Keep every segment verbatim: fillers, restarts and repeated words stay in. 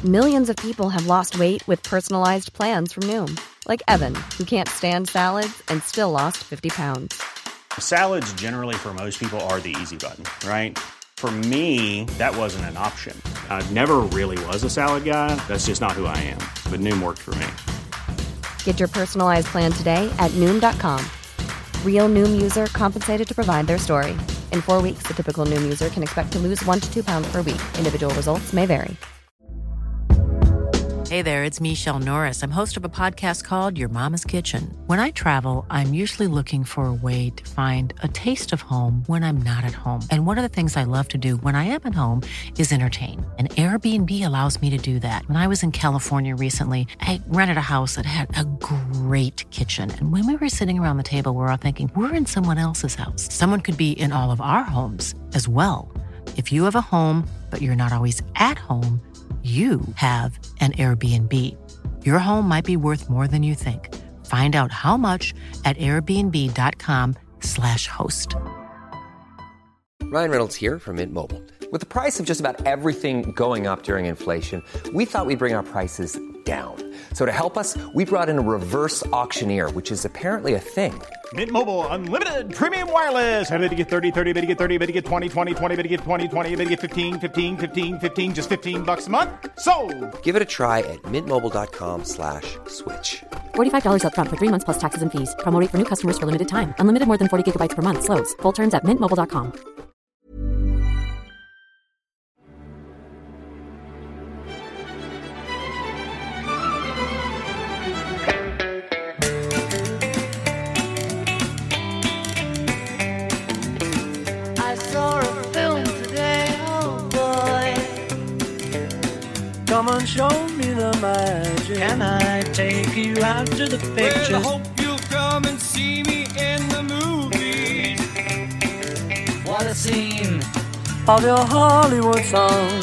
Millions of people have lost weight with personalized plans from Noom. Like Evan, who can't stand salads and still lost fifty pounds. Salads generally for most people are the easy button, right? For me, that wasn't an option. I never really was a salad guy. That's just not who I am. But Noom worked for me. Get your personalized plan today at Noom dot com. Real Noom user compensated to provide their story. In four weeks, the typical Noom user can expect to lose one to two pounds per week. Individual results may vary. Hey there, it's Michelle Norris. I'm host of a podcast called Your Mama's Kitchen. When I travel, I'm usually looking for a way to find a taste of home when I'm not at home. And one of the things I love to do when I am at home is entertain. And Airbnb allows me to do that. When I was in California recently, I rented a house that had a great kitchen. And when we were sitting around the table, we were all thinking, we're in someone else's house. Someone could be in all of our homes as well. If you have a home, but you're not always at home, you have an Airbnb. Your home might be worth more than you think. Find out how much at airbnb.com slash host. Ryan Reynolds here from Mint Mobile. With the price of just about everything going up during inflation, we thought we'd bring our prices down. So to help us, we brought in a reverse auctioneer, which is apparently a thing. Mint Mobile Unlimited Premium Wireless. How to get thirty, thirty, bit to get thirty, bit to get twenty, twenty, twenty, bit to get twenty, twenty, bit to get fifteen, fifteen, fifteen, fifteen, just fifteen bucks a month? Sold! Give it a try at mintmobile.com slash switch. forty-five dollars up front for three months plus taxes and fees. Promo rate for new customers for limited time. Unlimited more than forty gigabytes per month. Slows full terms at mint mobile dot com. Come and show me the magic. Can I take you out to the pictures? Well, I hope you'll come and see me in the movies. What a scene of your Hollywood song.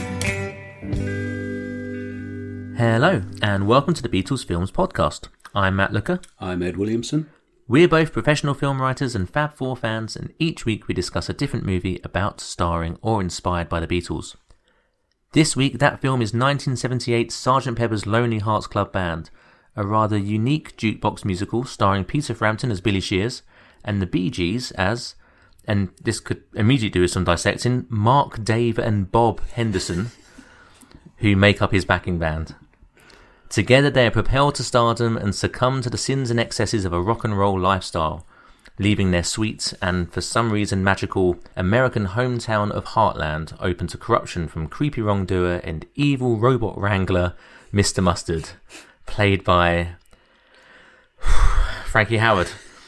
Hello, and welcome to the Beatles Films Podcast. I'm Matt Looker. I'm Ed Williamson. We're both professional film writers and Fab Four fans, and each week we discuss a different movie about, starring, or inspired by the Beatles. This week, that film is nineteen seventy-eight's Sergeant Pepper's Lonely Hearts Club Band, a rather unique jukebox musical starring Peter Frampton as Billy Shears and the Bee Gees as, and this could immediately do with some dissecting, Mark, Dave and Bob Henderson, who make up his backing band. Together they are propelled to stardom and succumb to the sins and excesses of a rock and roll lifestyle, leaving their sweet and, for some reason, magical American hometown of Heartland open to corruption from creepy wrongdoer and evil robot wrangler Mister Mustard, played by Frankie Howerd.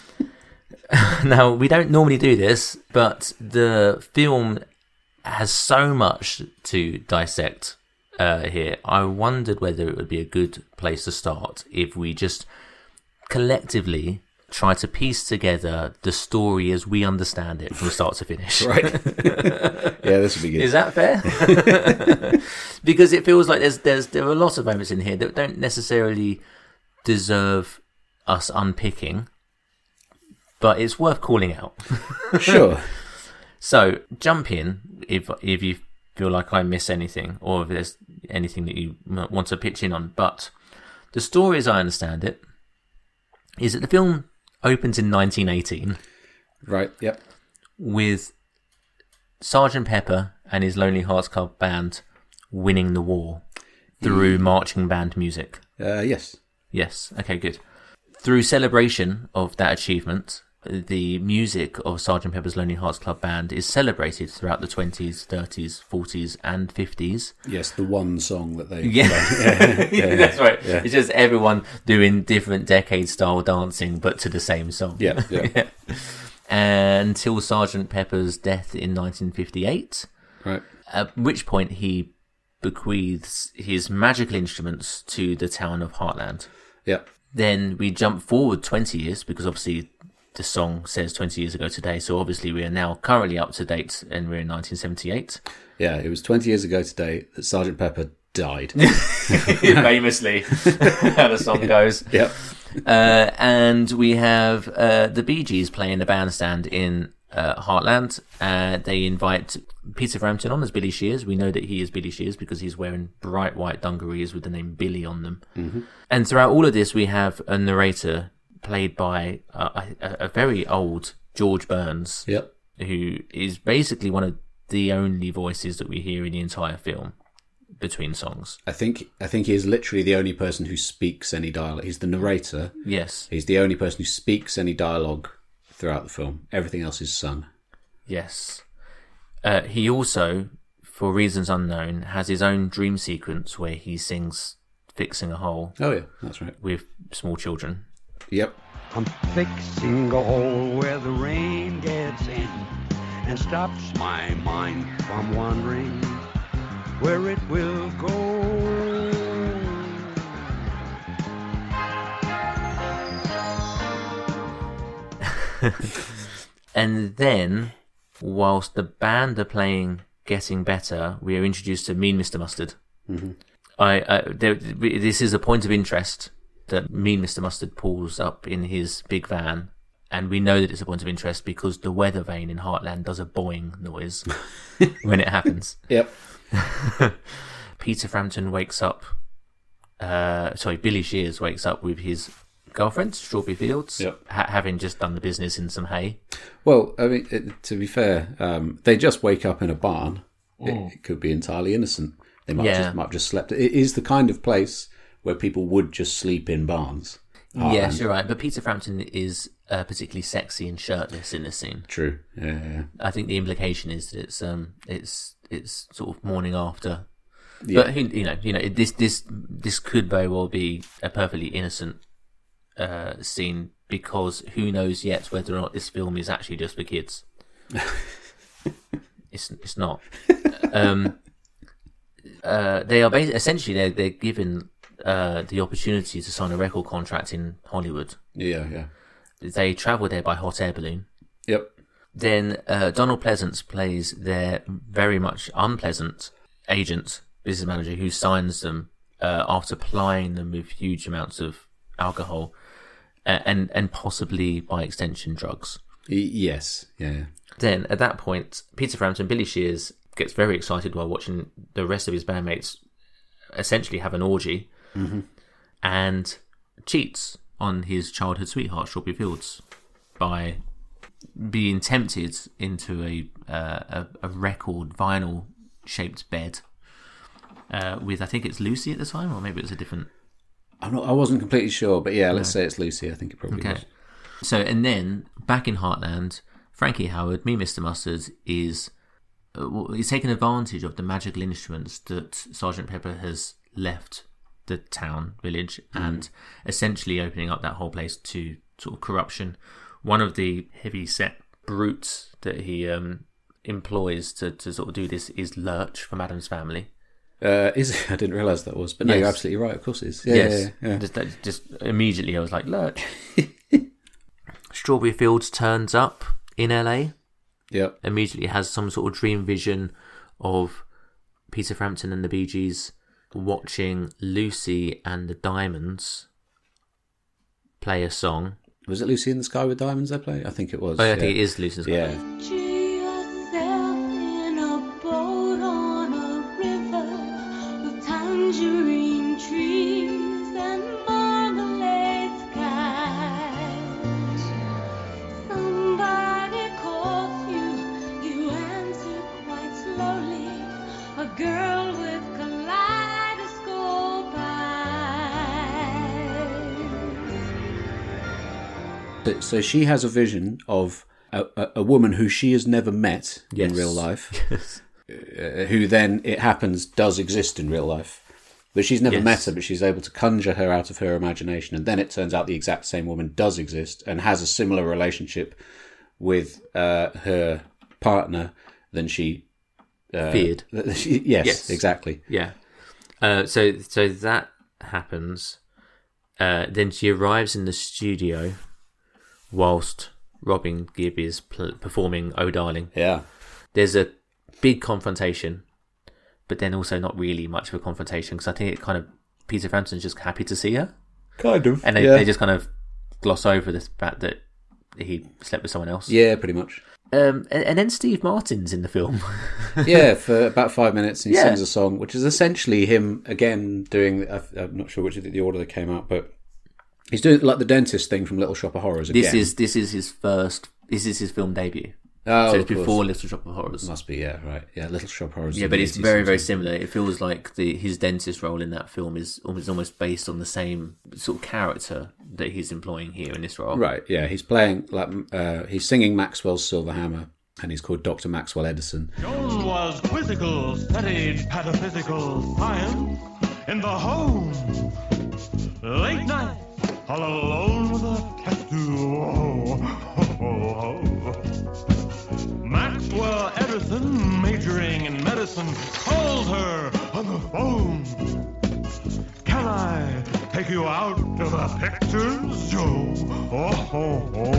Now, we don't normally do this, but the film has so much to dissect uh, here. I wondered whether it would be a good place to start if we just collectively try to piece together the story as we understand it from start to finish. Right. Yeah, this would be good. Is that fair? Because it feels like there's there's there are lots of moments in here that don't necessarily deserve us unpicking, but it's worth calling out. Sure. So jump in if if you feel like I miss anything, or if there's anything that you want to pitch in on. But the story, as I understand it, is that the film opens in nineteen eighteen. Right, yep. With Sergeant Pepper and his Lonely Hearts Club Band winning the war through mm. marching band music. Uh, yes. Yes, okay, good. Through celebration of that achievement, the music of Sergeant Pepper's Lonely Hearts Club Band is celebrated throughout the twenties, thirties, forties and fifties. Yes, the one song that they... Yeah, yeah, yeah, that's right. Yeah. It's just everyone doing different decade-style dancing, but to the same song. Yeah, yeah. Yeah. Until Sergeant Pepper's death in nineteen fifty-eight. Right. At which point he bequeaths his magical instruments to the town of Heartland. Yeah. Then we jump forward twenty years, because obviously the song says twenty years ago today, so obviously we are now currently up to date, and we're in nineteen seventy-eight. Yeah, it was twenty years ago today that Sergeant Pepper died. Famously, how the song goes. Yep. Uh, and we have uh, the Bee Gees playing the bandstand in uh, Heartland. Uh, they invite Peter Frampton on as Billy Shears. We know that he is Billy Shears because he's wearing bright white dungarees with the name Billy on them. Mm-hmm. And throughout all of this, we have a narrator played by uh, a, a very old George Burns, yep. who is basically one of the only voices that we hear in the entire film between songs. I think I think he is literally the only person who speaks any dialogue. He's the narrator. Yes. He's the only person who speaks any dialogue throughout the film. Everything else is sung. Yes. Uh, he also, for reasons unknown, has his own dream sequence where he sings Fixing a Hole. Oh, yeah, that's right. With small children. Yep. I'm fixing a hole where the rain gets in and stops my mind from wandering where it will go. And then, whilst the band are playing Getting Better, we are introduced to Mean Mister Mustard. Mm-hmm. I, I there, this is a point of interest that Mean Mister Mustard pulls up in his big van, and we know that it's a point of interest because the weather vane in Heartland does a boing noise when it happens. Yep. Peter Frampton wakes up, uh, sorry, Billy Shears wakes up with his girlfriend, Strawberry Fields, yep. ha- having just done the business in some hay. Well, I mean, it, to be fair, um, they just wake up in a barn. Mm. It, it could be entirely innocent. They might, Yeah. just, might have just slept. It is the kind of place where people would just sleep in barns. Yes, you're right. But Peter Frampton is uh, particularly sexy and shirtless in this scene. True. Yeah, yeah, yeah. I think the implication is that it's um it's it's sort of morning after. Yeah. But who, you know, you know, this this this could very well be a perfectly innocent uh, scene because who knows yet whether or not this film is actually just for kids. it's it's not. Um, uh, they are basically, essentially they're they're given uh, the opportunity to sign a record contract in Hollywood. Yeah, yeah. They travel there by hot air balloon. Yep. Then uh, Donald Pleasance plays their very much unpleasant agent, business manager, who signs them uh, after plying them with huge amounts of alcohol uh, and and possibly by extension drugs. Y- yes. Yeah, yeah. Then at that point, Peter Frampton, Billy Shears, gets very excited while watching the rest of his bandmates essentially have an orgy, mm-hmm. and cheats on his childhood sweetheart, Strawberry Fields, by being tempted into a uh, a, a record vinyl shaped bed uh, with, I think it's Lucy at the time, or maybe it was a different. I'm not. I wasn't completely sure, but yeah, let's No. say it's Lucy. I think it probably Okay. was. So, and then back in Heartland, Frankie Howard, me, Mister Mustard, is uh, well, he's taken advantage of the magical instruments that Sergeant Pepper has left the town, village, Mm. and essentially opening up that whole place to sort of corruption. One of the heavy set brutes that he um, employs to, to sort of do this is Lurch from Addams Family. Uh, is it? I didn't realise that was, but no, Yes. you're absolutely right. Of course, it is. Yeah, yes, yeah, yeah. Just, that- just immediately I was like, Lurch. Strawberry Fields turns up in L A. Yep. Immediately has some sort of dream vision of Peter Frampton and the Bee Gees watching Lucy and the Diamonds play a song. Was it Lucy in the Sky with Diamonds they play? I think it was. Oh, I yeah. think it is Lucy in the Sky. Yeah. Picture yourself in a boat on a river with tangerine trees and marmalade skies. Somebody calls you, you answer quite slowly. A girl with kaleidoscope eyes. So she has a vision of a, a, a woman who she has never met Yes. in real life, uh, who then, it happens, does exist in real life. But she's never Yes. met her, but she's able to conjure her out of her imagination. And then it turns out the exact same woman does exist and has a similar relationship with uh, her partner than she... Uh, Feared. that she- yes, Yes. exactly. Yeah. Uh, so so that happens. Uh, then she arrives in the studio whilst Robin Gibb is pl- performing Oh Darling. Yeah. There's a big confrontation, but then also not really much of a confrontation because I think it kind of Peter Frampton's just happy to see her, Kind of. and they, yeah. they just kind of gloss over the fact that he slept with someone else. Yeah, pretty much. Um, and, and then Steve Martin's in the film. Yeah, for about five minutes, and he Yeah. sings a song, which is essentially him again doing. I'm not sure which of the order they came out, but he's doing like the dentist thing from Little Shop of Horrors again. This is this is his first. This is his film debut. Oh, so it's of course. before Little Shop of Horrors. Must be, yeah, right. Yeah, Little Shop of Horrors. Yeah, in but the it's eighties very, or very something. similar. It feels like the his dentist role in that film is almost, almost based on the same sort of character that he's employing here in this role. Right, yeah. He's playing, like, uh, he's singing Maxwell's Silver Hammer, and he's called Doctor Maxwell Edison. Joan was quizzical, studied pataphysical science in the home. Late night, all alone with a tattoo. Oh, ho, ho, ho. Maxwell Edison, majoring in medicine, called her on the phone. Can I take you out to the pictures, Joe? Oh, ho,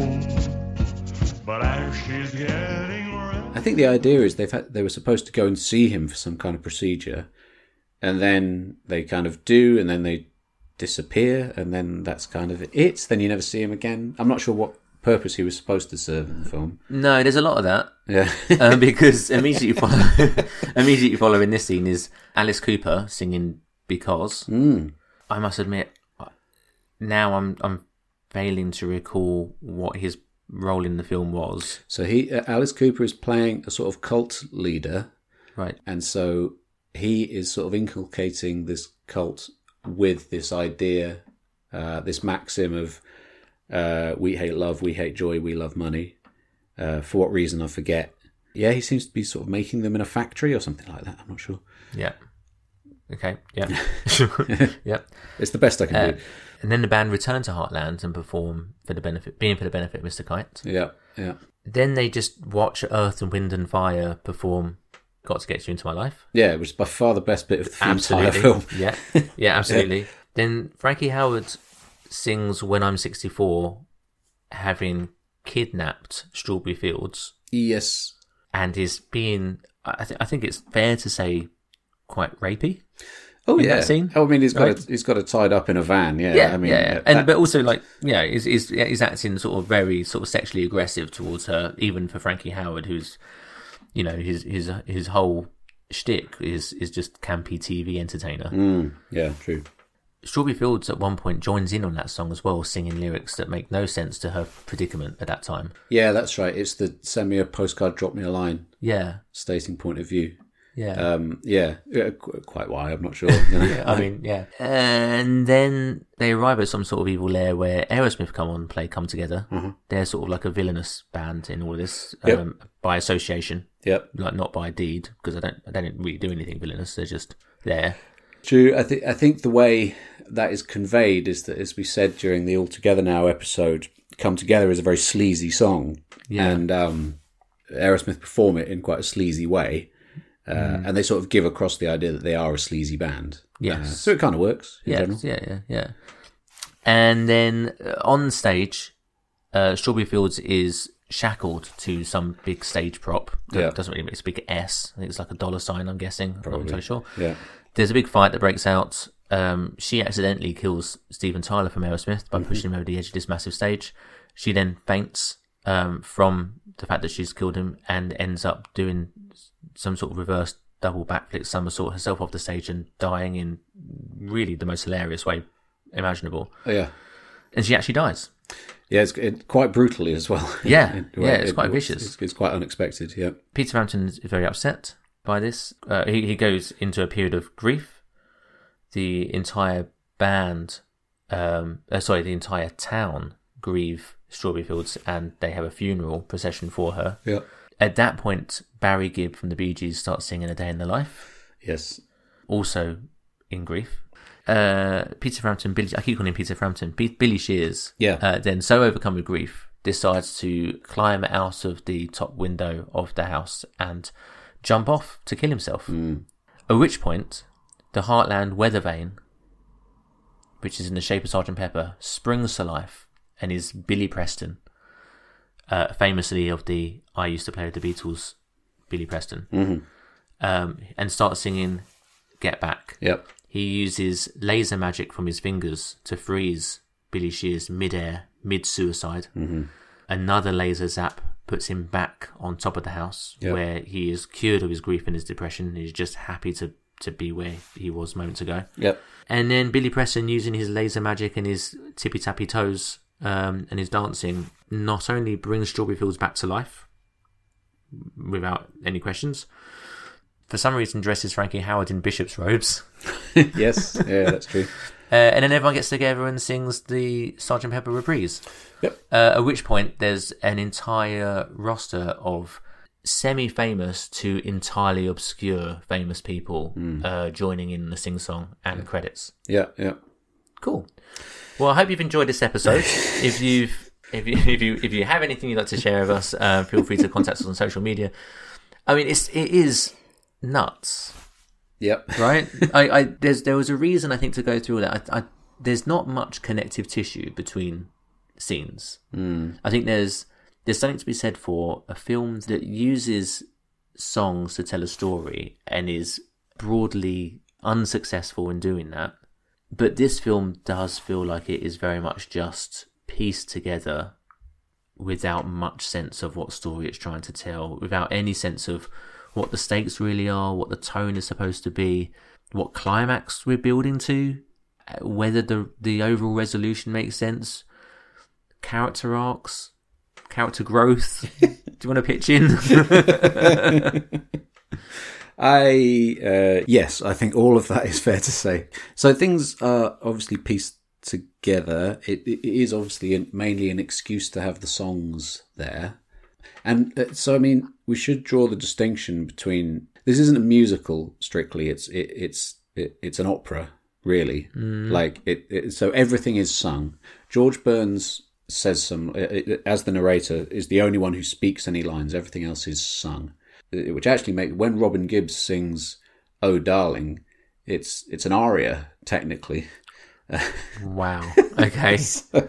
ho. But as she's getting ready... I think the idea is they've had, they were supposed to go and see him for some kind of procedure, and then they kind of do, and then they disappear, and then that's kind of it. Then you never see him again. I'm not sure what purpose he was supposed to serve in the film. No, there's a lot of that. Yeah, um, because immediately follow, immediately following this scene is Alice Cooper singing "Because." Mm. I must admit, now I'm I'm failing to recall what his role in the film was. So he, uh, Alice Cooper is playing a sort of cult leader, right? And so he is sort of inculcating this cult with this idea, uh, this maxim of uh, we hate love, we hate joy, we love money. Uh, for what reason, I forget. Yeah, he seems to be sort of making them in a factory or something like that. I'm not sure. Yeah. Okay. Yeah. Yep. It's the best I can uh, do. And then the band return to Heartland and perform for the benefit, being for the benefit of Mister Kite. Yeah. Yeah. Then they just watch Earth and Wind and Fire perform "Got to Get You Into My Life." Yeah, it was by far the best bit of the absolutely. entire film. Yeah. Yeah. Absolutely. Yeah. Then Frankie Howerd sings "When I'm sixty-four," having kidnapped Strawberry Fields. Yes. And is being, I, th- I think it's fair to say, quite rapey. Oh in yeah. That scene. Oh, I mean, he's got right? it. He's got it tied up in a van. Yeah. Yeah. I mean, yeah. yeah. that, And but also like yeah, is is is acting sort of very sort of sexually aggressive towards her, even for Frankie Howerd, who's, you know, his his his whole shtick is is just campy T V entertainer. Mm, yeah. True. Strawberry Fields at one point joins in on that song as well, singing lyrics that make no sense to her predicament at that time. Yeah, that's right. It's the send me a postcard, drop me a line. Yeah. Stating point of view. Yeah. Um, yeah. yeah. Quite why, I'm not sure. You know? yeah, I mean, yeah. And then they arrive at some sort of evil lair where Aerosmith come on, play Come Together. Mm-hmm. They're sort of like a villainous band in all of this, Yep. um, by association. Yep. Like not by deed, because I don't, I don't really do anything villainous. They're just there. True. I think I think the way that is conveyed is that, as we said during the All Together Now episode, "Come Together" is a very sleazy song, Yeah. and um, Aerosmith perform it in quite a sleazy way, uh, Mm. and they sort of give across the idea that they are a sleazy band. Yes. Uh, so it kind of works in Yes, general. yeah, yeah, yeah. And then uh, on stage, uh, Strawberry Fields is shackled to some big stage prop. That Yeah. doesn't really, it's a big S. I think it's like a dollar sign, I'm guessing. I'm not entirely sure. Yeah. There's a big fight that breaks out. Um, she accidentally kills Steven Tyler from Aerosmith by Mm-hmm. pushing him over the edge of this massive stage. She then faints um, from the fact that she's killed him and ends up doing some sort of reverse double backflip somersault herself off the stage and dying in really the most hilarious way imaginable. Oh, yeah. And she actually dies. Yeah, it's it, quite brutally as well. Yeah, It- yeah, it's it- quite it- vicious. It's, it's quite unexpected, yeah. Peter Frampton is very upset by this. Uh, he, he goes into a period of grief. The entire band, um, uh, sorry, the entire town grieve Strawberry Fields, and they have a funeral procession for her. Yeah. At that point, Barry Gibb from the Bee Gees starts singing "A Day in the Life." Yes. Also in grief. Uh, Peter Frampton, Billy, I keep calling him Peter Frampton, P- Billy Shears, Yeah. uh, then so overcome with grief, decides to climb out of the top window of the house and jump off to kill himself. Mm. At which point, the Heartland weather vane, which is in the shape of Sergeant Pepper, springs to life and is Billy Preston, uh, famously of the I Used to Play with the Beatles, Billy Preston, Mm-hmm. um, and starts singing Get Back. Yep. He uses laser magic from his fingers to freeze Billy Shears mid-air, mid-suicide. Mm-hmm. Another laser zap puts him back on top of the house, Yep. where he is cured of his grief and his depression, and he's just happy to, to be where he was moments ago. Yep. And then Billy Preston, using his laser magic and his tippy-tappy toes um, and his dancing, not only brings Strawberry Fields back to life, without any questions, for some reason dresses Frankie Howerd in bishop's robes. Yes, yeah, that's true. Uh, and then everyone gets together and sings the Sergeant Pepper reprise. Yep. Uh, at which point, there's an entire roster of semi-famous to entirely obscure famous people Mm. uh, joining in the sing-song and Yeah. credits. Yeah, yeah. Cool. Well, I hope you've enjoyed this episode. if you've if you if you if you have anything you'd like to share with us, uh, feel free to contact us on social media. I mean, it's it is nuts. Yep. Right. I, I there's there was a reason I think to go through all that. I, I there's not much connective tissue between scenes. Mm. I think there's there's something to be said for a film that uses songs to tell a story and is broadly unsuccessful in doing that. But this film does feel like it is very much just pieced together without much sense of what story it's trying to tell, without any sense of what the stakes really are, what the tone is supposed to be, what climax we're building to, whether the the overall resolution makes sense, character arcs, character growth. Do you want to pitch in? I uh, yes, I think all of that is fair to say. So things are obviously pieced together. It, it is obviously an, mainly an excuse to have the songs there, and uh, so I mean we should draw the distinction between this isn't a musical strictly. It's it, it's it, it's an opera really. Mm. Like it, it. So everything is sung. George Burns says some uh, as the narrator is the only one who speaks any lines. Everything else is sung. Which actually makes when Robin Gibbs sings "Oh Darling," it's it's an aria technically. Wow. Okay. so,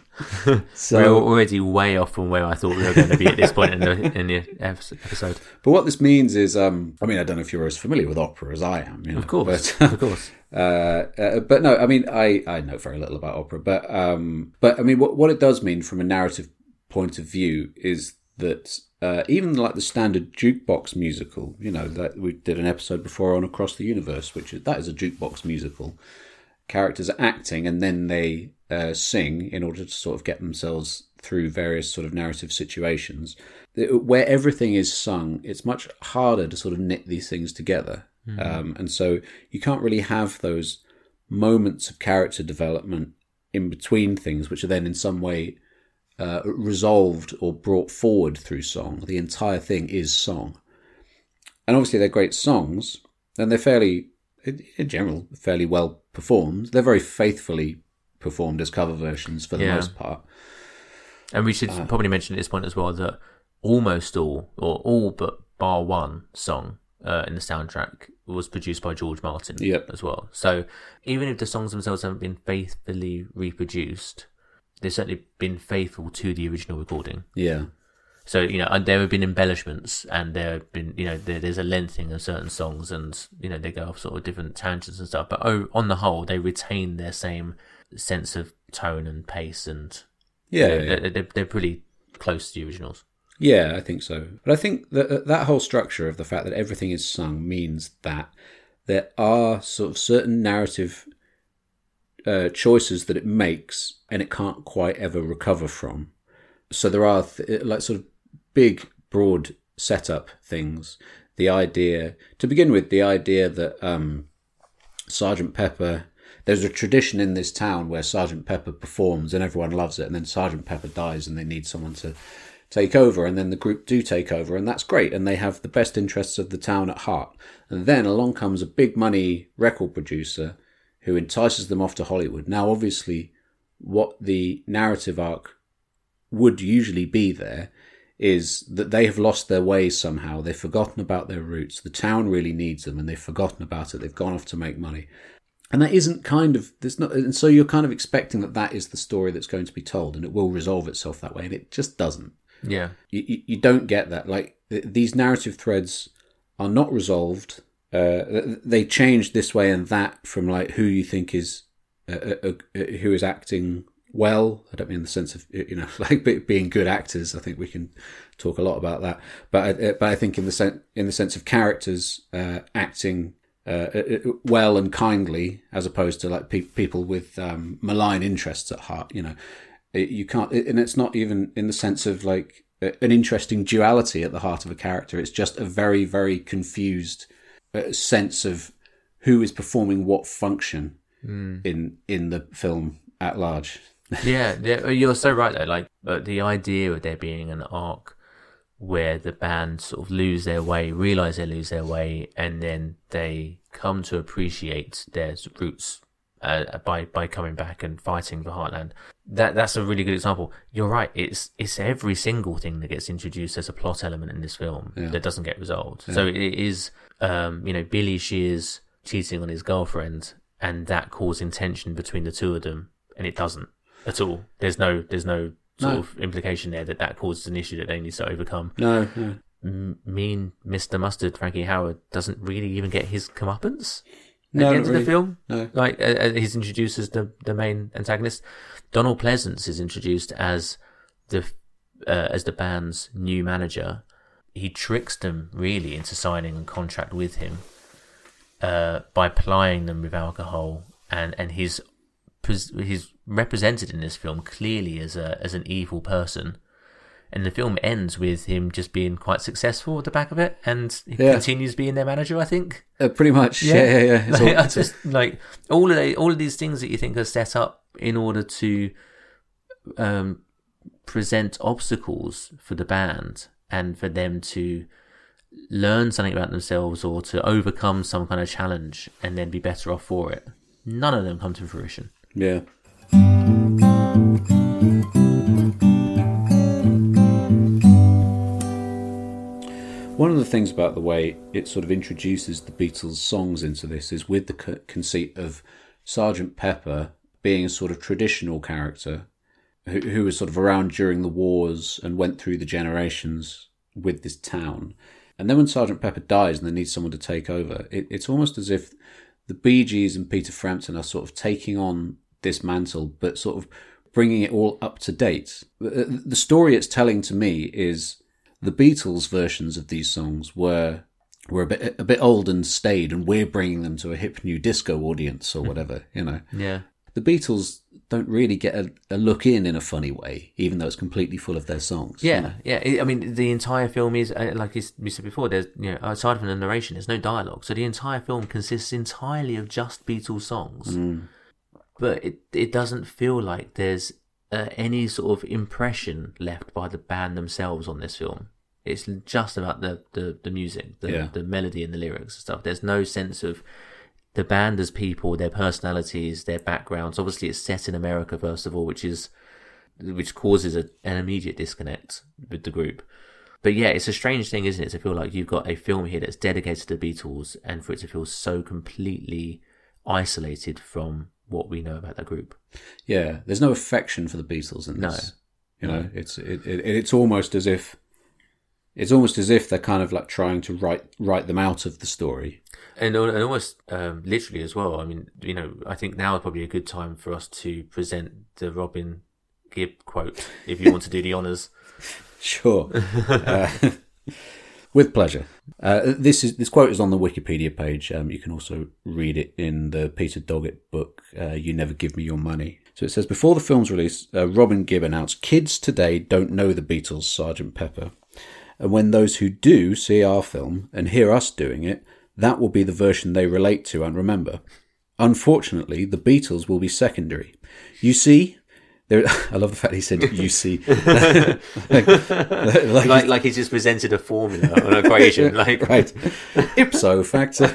so we're already way off from where I thought we were going to be at this point in the in the episode. But what this means is, um, I mean, I don't know if you're as familiar with opera as I am. You know, of course, but, of course. Uh, uh, but no, I mean, I, I know very little about opera. But um, but I mean, what what it does mean from a narrative point of view is that. Uh, even like the standard jukebox musical, you know, that we did an episode before on Across the Universe, which is, that is a jukebox musical. Characters are acting and then they uh, sing in order to sort of get themselves through various sort of narrative situations. Where everything is sung, it's much harder to sort of knit these things together. Mm-hmm. Um, and so you can't really have those moments of character development in between things, which are then in some way Uh, resolved or brought forward through song. The entire thing is song. And obviously they're great songs, and they're fairly, in general, fairly well performed. They're very faithfully performed as cover versions for the yeah. most part. And we should uh, probably mention at this point as well that almost all, or all but bar one song uh, in the soundtrack was produced by George Martin yep. as well. So even if the songs themselves haven't been faithfully reproduced, they've certainly been faithful to the original recording. Yeah. So, you know, and there have been embellishments and there have been, you know, there, there's a lengthening of certain songs and, you know, they go off sort of different tangents and stuff. But oh, on the whole, they retain their same sense of tone and pace and, yeah, you know, yeah. They're, they're, they're pretty close to the originals. Yeah, I think so. But I think that that whole structure of the fact that everything is sung means that there are sort of certain narrative Uh, choices that it makes and it can't quite ever recover from. So there are th- like sort of big, broad setup things. The idea, to begin with, the idea that um, Sergeant Pepper, there's a tradition in this town where Sergeant Pepper performs and everyone loves it, and then Sergeant Pepper dies and they need someone to take over, and then the group do take over, and that's great, and they have the best interests of the town at heart. And then along comes a big money record producer who entices them off to Hollywood. Now, obviously, what the narrative arc would usually be there is that they have lost their ways somehow. They've forgotten about their roots. The town really needs them, and they've forgotten about it. They've gone off to make money. And that isn't kind of... there's not, and so you're kind of expecting that that is the story that's going to be told, and it will resolve itself that way, and it just doesn't. Yeah. You, you, you don't get that. Like, these narrative threads are not resolved. Uh, they change this way and that from like who you think is uh, uh, uh, who is acting well. I don't mean in the sense of, you know, like being good actors. I think we can talk a lot about that. But I, but I think in the sen- in the sense of characters uh, acting uh, well and kindly, as opposed to like pe- people with um, malign interests at heart. You know, it, you can't, and it's not even in the sense of like an interesting duality at the heart of a character. It's just a very, very confused uh, sense of who is performing what function mm. in in the film at large. yeah, yeah, you're so right though. Like uh, the idea of there being an arc where the band sort of lose their way, realize they lose their way, and then they come to appreciate their roots uh, by by coming back and fighting for Heartland. That that's a really good example. You're right. It's it's every single thing that gets introduced as a plot element in this film yeah. that doesn't get resolved. Yeah. So it is, um, you know, Billy Shears cheating on his girlfriend, and that causing tension between the two of them, and it doesn't at all. There's no there's no sort no. of implication there that that causes an issue that they need to overcome. No. no. M- mean Mister Mustard, Frankie Howerd, doesn't really even get his comeuppance. At No, the end of really. the film, No. like uh, he's introduced as the, the main antagonist. Donald Pleasance is introduced as the uh, as the band's new manager. He tricks them really into signing a contract with him uh, by plying them with alcohol, and and he's he's represented in this film clearly as a as an evil person. And the film ends with him just being quite successful at the back of it, and he Yeah. continues being their manager, I think. Uh, pretty much, yeah, yeah, yeah. It's Like, all- I just like all of the, all of these things that you think are set up in order to um, present obstacles for the band and for them to learn something about themselves or to overcome some kind of challenge and then be better off for it. None of them come to fruition. Yeah. One of the things about the way it sort of introduces the Beatles' songs into this is with the co- conceit of Sergeant Pepper being a sort of traditional character who, who was sort of around during the wars and went through the generations with this town. And then when Sergeant Pepper dies and they need someone to take over, it, it's almost as if the Bee Gees and Peter Frampton are sort of taking on this mantle, but sort of bringing it all up to date. The, the story it's telling to me is the Beatles' versions of these songs were were a bit a bit old and staid, and we're bringing them to a hip new disco audience or whatever, you know. Yeah. The Beatles don't really get a, a look in in a funny way, even though it's completely full of their songs. Yeah, you know? yeah. I- I mean, the entire film is, uh, like we said before, there's, you know, aside from the narration, there's no dialogue. So the entire film consists entirely of just Beatles songs. Mm. But it it doesn't feel like there's uh, any sort of impression left by the band themselves on this film. It's just about the, the, the music, the, Yeah. the melody and the lyrics and stuff. There's no sense of the band as people, their personalities, their backgrounds. Obviously, it's set in America, first of all, which is which causes a, an immediate disconnect with the group. But yeah, it's a strange thing, isn't it, to feel like you've got a film here that's dedicated to the Beatles and for it to feel so completely isolated from what we know about that group. Yeah, there's no affection for the Beatles in this. No. You know, No. it's it, it, it's almost as if it's almost as if they're kind of like trying to write write them out of the story. And, and almost um, literally as well. I mean, you know, I think now is probably a good time for us to present the Robin Gibb quote, if you want to do the honours. Sure. uh, with pleasure. Uh, this is this quote is on the Wikipedia page. Um, you can also read it in the Peter Doggett book, uh, You Never Give Me Your Money. So it says, before the film's release, uh, Robin Gibb announced, kids today don't know the Beatles' Sergeant Pepper. And when those who do see our film and hear us doing it, that will be the version they relate to and remember. Unfortunately, the Beatles will be secondary. You see... There, I love the fact he said "you see," like, like, like, like he's just presented a formula or an equation, like right, ipso facto.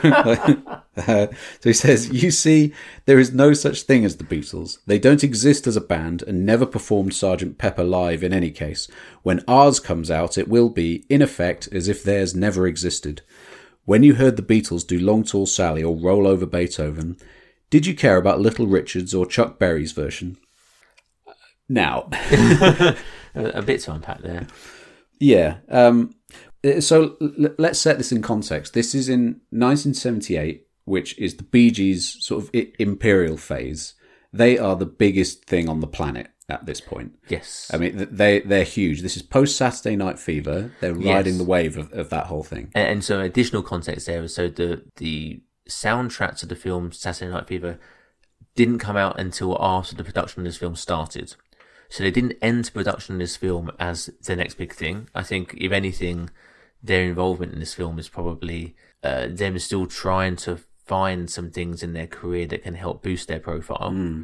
uh, so he says, "You see, there is no such thing as the Beatles. They don't exist as a band and never performed Sergeant Pepper live. In any case, when ours comes out, it will be, in effect, as if theirs never existed. When you heard the Beatles do Long Tall Sally or Roll Over Beethoven, did you care about Little Richard's or Chuck Berry's version?" Now, a bit to unpack there. Yeah. Um, so l- let's set this in context. This is in nineteen seventy-eight, which is the Bee Gees' sort of I- imperial phase. they are the biggest thing on the planet at this point. Yes. I mean, they, they're huge. This is post-Saturday Night Fever. They're riding yes. the wave of, of that whole thing. And, and so additional context there. So the the soundtrack to the film Saturday Night Fever didn't come out until after the production of this film started. So they didn't enter production of this film as the next big thing. I think, if anything, their involvement in this film is probably uh, them still trying to find some things in their career that can help boost their profile. Mm.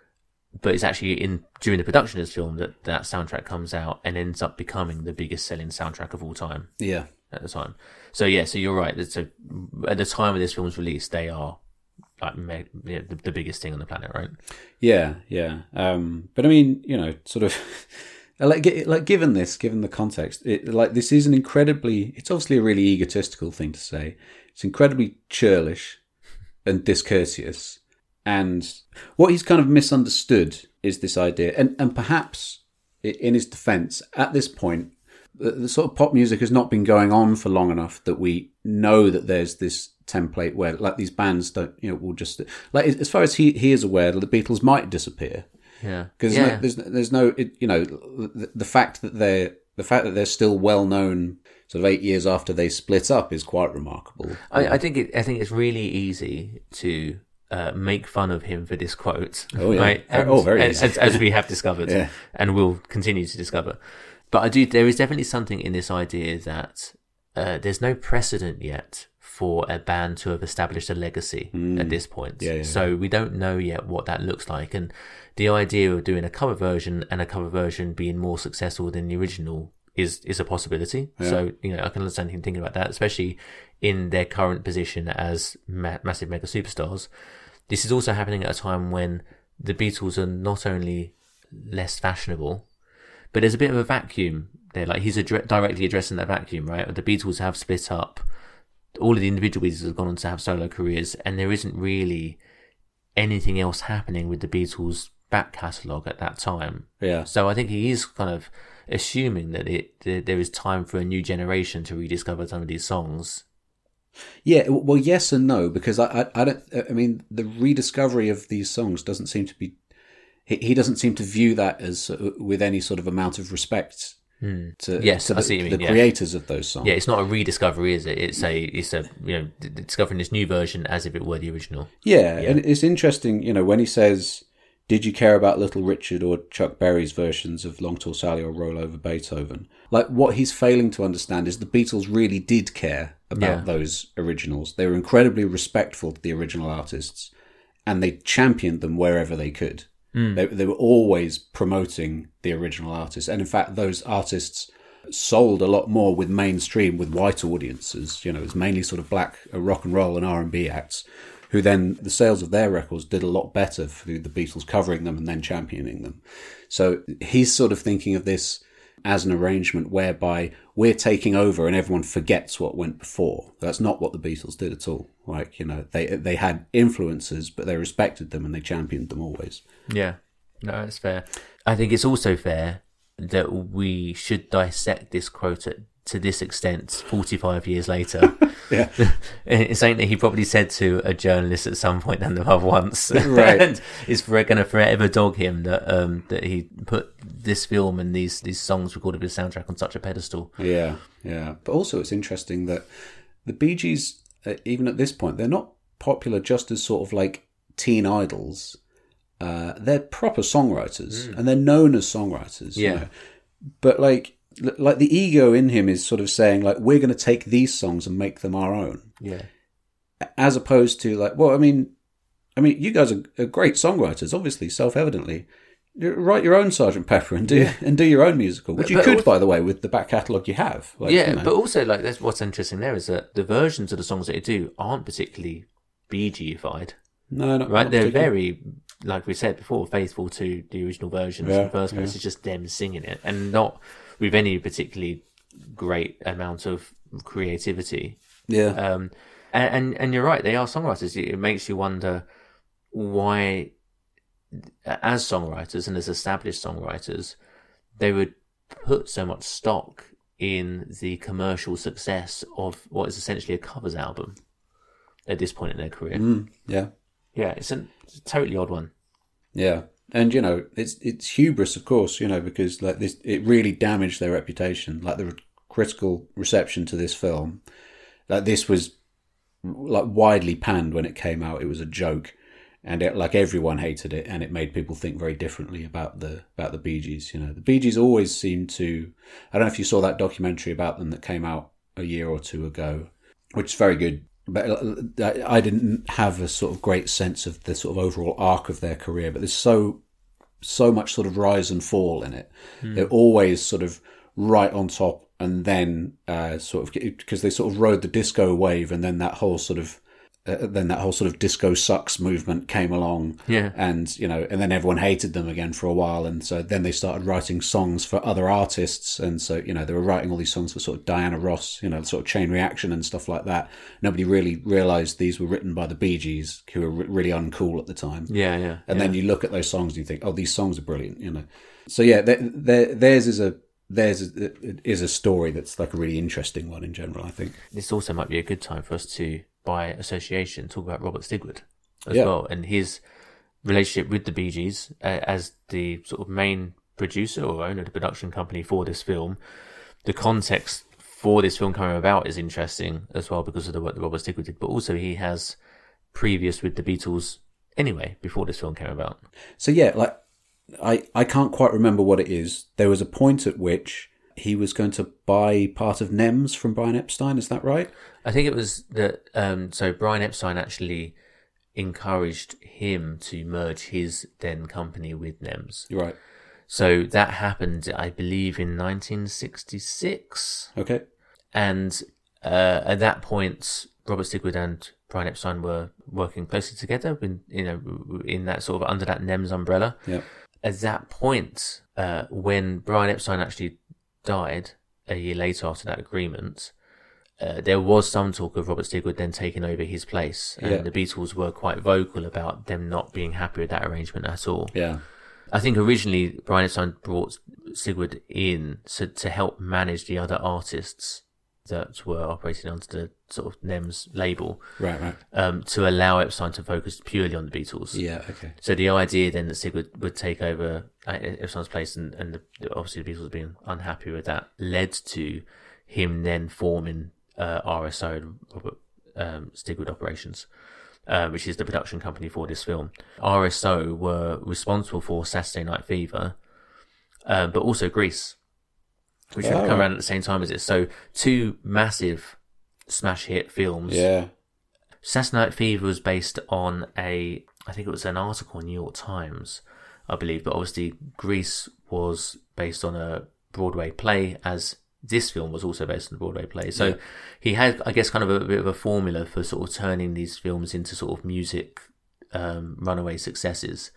But it's actually in during the production of this film that that soundtrack comes out and ends up becoming the biggest selling soundtrack of all time. Yeah. At the time. So yeah, so you're right. So at the time of this film's release, they are like you know, the, the biggest thing on the planet, right? Yeah, yeah. Um, but I mean, you know, sort of like like given this, given the context, it, like this is an incredibly. It's obviously a really egotistical thing to say. It's incredibly churlish and discourteous. And what he's kind of misunderstood is this idea, and, and perhaps in his defence, at this point, the, the sort of pop music has not been going on for long enough that we know that there's this template where, like, these bands don't, you know, will just, like, as far as he, he is aware, the Beatles might disappear. Yeah, because yeah. there's, no, there's there's no, it, you know, the, the fact that they're the fact that they're still well known, sort of eight years after they split up, is quite remarkable. I, I think it, I think it's really easy to. Uh, make fun of him for this quote. Oh, yeah. Right? And, oh, very as, as, as we have discovered yeah. and will continue to discover. But I do, there is definitely something in this idea that uh, there's no precedent yet for a band to have established a legacy mm. at this point. Yeah, yeah. So we don't know yet what that looks like. And the idea of doing a cover version and a cover version being more successful than the original is is a possibility. Yeah. So, you know, I can understand him thinking about that, especially in their current position as ma- massive mega superstars. This is also happening at a time when the Beatles are not only less fashionable, but there's a bit of a vacuum there. Like, he's adre- directly addressing that vacuum, right? The Beatles have split up. All of the individual Beatles have gone on to have solo careers, and there isn't really anything else happening with the Beatles' back catalogue at that time. Yeah. So I think he is kind of assuming that it that there is time for a new generation to rediscover some of these songs. Yeah, well, yes and no, because I, I, I don't. I mean, the rediscovery of these songs doesn't seem to be. He, he doesn't seem to view that as uh, with any sort of amount of respect mm. to, yes, to I the, see what you mean, the yeah. creators of those songs. Yeah, it's not a rediscovery, is it? It's a, it's a, you know, discovering this new version as if it were the original. Yeah, yeah. And it's interesting, you know, when he says, "Did you care about Little Richard or Chuck Berry's versions of Long Tall Sally or Roll Over Beethoven?" Like, what he's failing to understand is the Beatles really did care about Yeah. those originals. They were incredibly respectful to the original artists, and they championed them wherever they could. Mm. They, they were always promoting the original artists. And in fact, those artists sold a lot more with mainstream, with white audiences. You know, it's mainly sort of black uh, rock and roll and R and B acts, who then, the sales of their records did a lot better through the Beatles covering them and then championing them. So he's sort of thinking of this as an arrangement whereby we're taking over and everyone forgets what went before. That's not what the Beatles did at all. Like, you know, they they had influences, but they respected them and they championed them always. Yeah, no, that's fair. I think it's also fair that we should dissect this quote at, to this extent forty-five years later. Yeah. It's something that he probably said to a journalist at some point down the pub once. Right. And it's going to forever dog him that um, that he put this film and these, these songs recorded with the soundtrack on such a pedestal. Yeah, yeah. But also it's interesting that the Bee Gees, uh, even at this point, they're not popular just as sort of like teen idols. Uh, they're proper songwriters, mm. and they're known as songwriters. Yeah. You know? But like, like the ego in him is sort of saying, like, we're going to take these songs and make them our own. Yeah. As opposed to like, well, I mean, I mean, you guys are, are great songwriters, obviously, self-evidently. You write your own Sergeant Pepper and do yeah. and do your own musical, which but, you but could, also, by the way, with the back catalogue you have. Like, yeah, you know. But also, like, that's what's interesting there is that the versions of the songs that you do aren't particularly Bee Gee-ified. No, not right. Not They're very, like we said before, faithful to the original versions. Yeah, in the first place, yeah. it's just them singing it, and not with any particularly great amount of creativity. Yeah. Um, and, and and you're right, they are songwriters. It makes you wonder why, as songwriters and as established songwriters, they would put so much stock in the commercial success of what is essentially a covers album at this point in their career. Mm, yeah. Yeah, it's a, it's a totally odd one. Yeah. And, you know, it's it's hubris, of course, you know, because like this, it really damaged their reputation. Like the critical reception to this film, like this was like widely panned when it came out. It was a joke, and it, like everyone hated it, and it made people think very differently about the about the Bee Gees. You know, the Bee Gees always seemed to. I don't know if you saw that documentary about them that came out a year or two ago, which is very good. But I didn't have a sort of great sense of the sort of overall arc of their career. But there's so so much sort of rise and fall in it. Mm. They're always sort of right on top, and then uh, sort of because they sort of rode the disco wave, and then that whole sort of uh, then that whole sort of disco sucks movement came along. Yeah, and you know, and then everyone hated them again for a while, and so then they started writing songs for other artists, and so you know they were writing all these songs for sort of Diana Ross, you know, sort of Chain Reaction and stuff like that. Nobody really realised these were written by the Bee Gees, who were re- really uncool at the time. Yeah, yeah. And yeah. then you look at those songs and you think, oh, these songs are brilliant, you know. So yeah, they're, they're, theirs is a theirs is, is a story that's like a really interesting one in general, I think. This also might be a good time for us to, by association, talk about Robert Stigwood as yeah. well, and his relationship with the Bee Gees uh, as the sort of main producer or owner of the production company for this film. The context for this film coming about is interesting as well because of the work that Robert Stigwood did, but also he has previous with the Beatles anyway before this film came about. So yeah, like I, I can't quite remember what it is. There was a point at which he was going to buy part of N E M S from Brian Epstein, is that right? I think it was that, um, so Brian Epstein actually encouraged him to merge his then company with N E M S. You're right. So that happened, I believe, in nineteen sixty-six. Okay. And uh, at that point, Robert Stigwood and Brian Epstein were working closely together, in, you know, in that sort of under that N E M S umbrella. Yeah. At that point, uh, when Brian Epstein actually died a year later after that agreement, uh, there was some talk of Robert Stigwood then taking over his place, and yeah. the Beatles were quite vocal about them not being happy with that arrangement at all. Yeah. I think originally Brian Epstein brought Stigwood in so, to help manage the other artists that were operating under the sort of N E M S label. Right, right. Um, to allow Epstein to focus purely on the Beatles. Yeah, okay. So the idea then that Stigwood would take over Epstein's place, and, and the, obviously the Beatles being unhappy with that, led to him then forming uh, R S O, Robert um, Stigwood Operations, uh, which is the production company for this film. R S O were responsible for Saturday Night Fever, uh, but also Grease, which would oh, come right. around at the same time as it. So two massive smash hit films. Yeah. Saturday Night Fever was based on a, I think it was an article in New York Times, I believe, but obviously Grease was based on a Broadway play, as this film was also based on a Broadway play. So yeah. he had, I guess, kind of a, a bit of a formula for sort of turning these films into sort of music um, runaway successes.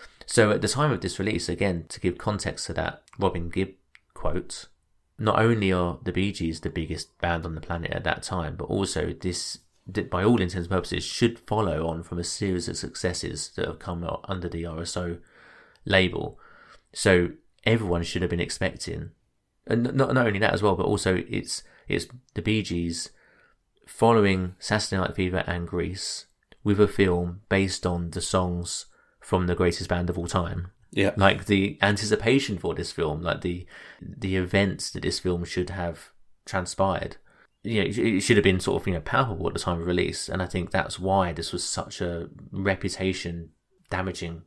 So at the time of this release, again, to give context to that Robin Gibb quote, not only are the Bee Gees the biggest band on the planet at that time, but also this, by all intents and purposes, should follow on from a series of successes that have come out under the R S O label. So everyone should have been expecting, and not not only that as well, but also it's it's the Bee Gees following Saturday Night Fever and Grease with a film based on the songs from the greatest band of all time. Yeah, like the anticipation for this film, like the the events that this film should have transpired. You know, it should have been sort of, you know, palpable at the time of release, and I think that's why this was such a reputation damaging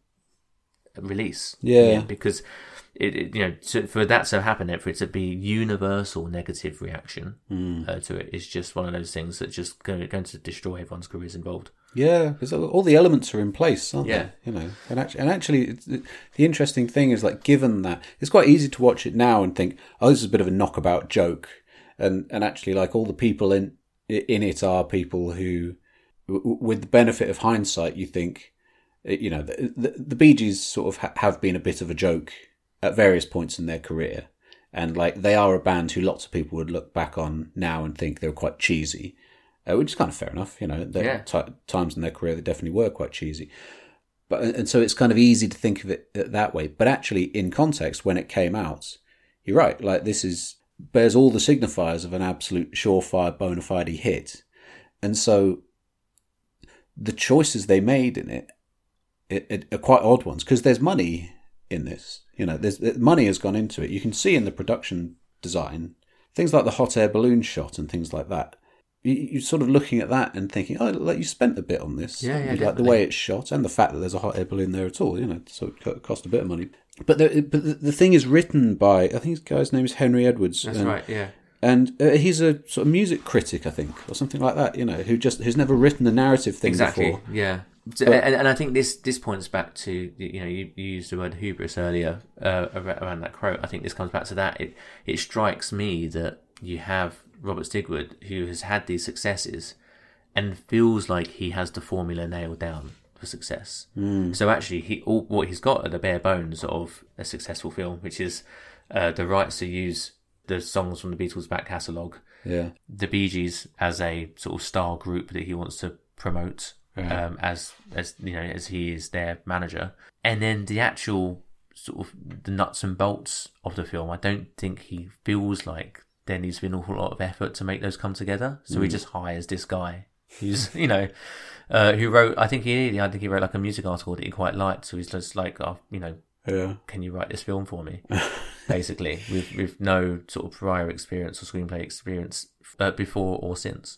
release. Yeah, yeah because it, it, you know, to, for that to happen, for it to be universal negative reaction mm. uh, to it is just one of those things that just going, going to destroy everyone's careers involved. Yeah, because all the elements are in place, aren't yeah. they? You know, and actually, and actually, it's, the interesting thing is, like, given that it's quite easy to watch it now and think, oh, this is a bit of a knockabout joke, and and actually, like, all the people in in it are people who, w- with the benefit of hindsight, you think, you know, the the, the Bee Gees sort of ha- have been a bit of a joke at various points in their career, and like they are a band who lots of people would look back on now and think they were quite cheesy. Uh, which is kind of fair enough, you know. There yeah. are t- times in their career they definitely were quite cheesy, but and so it's kind of easy to think of it that way. But actually, in context, when it came out, you're right. Like, this is bears all the signifiers of an absolute surefire, bona fide hit, and so the choices they made in it, are, are quite odd ones because there's money in this. You know, there's money has gone into it. You can see in the production design things like the hot air balloon shot and things like that. You, you're sort of looking at that and thinking, oh, like you spent a bit on this. Yeah, yeah, like the way it's shot and the fact that there's a hot air balloon there at all. You know, so it cost a bit of money. But the, but the, the thing is written by, I think this guy's name is Henry Edwards. That's and, right. Yeah. And uh, he's a sort of music critic, I think, or something like that. You know, who just who's never written a narrative thing exactly. before. Yeah. So, But- and, and I think this this points back to, you know, you, you used the word hubris earlier uh, around that quote. I think this comes back to that. It it strikes me that you have Robert Stigwood, who has had these successes and feels like he has the formula nailed down for success. Mm. So actually, he all, what he's got are the bare bones of a successful film, which is uh, the rights to use the songs from the Beatles' back catalogue, Yeah. the Bee Gees as a sort of star group that he wants to promote, Right. um, as as you know, as he is their manager, and then the actual sort of the nuts and bolts of the film. I don't think he feels like there needs to be an awful lot of effort to make those come together. So he Mm. just hires this guy who's you know uh, who wrote. I think he I think he wrote like a music article that he quite liked. So he's just like, oh, you know. Yeah. Can you write this film for me? Basically, with with no sort of prior experience or screenplay experience uh, before or since.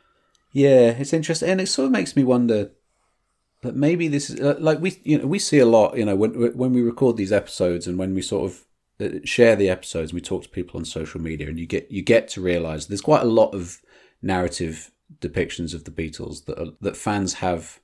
Yeah, it's interesting, and it sort of makes me wonder that maybe this is uh, like we you know we see a lot. You know, when when we record these episodes and when we sort of uh, share the episodes, we talk to people on social media, and you get you get to realise there's quite a lot of narrative depictions of the Beatles that are, that fans have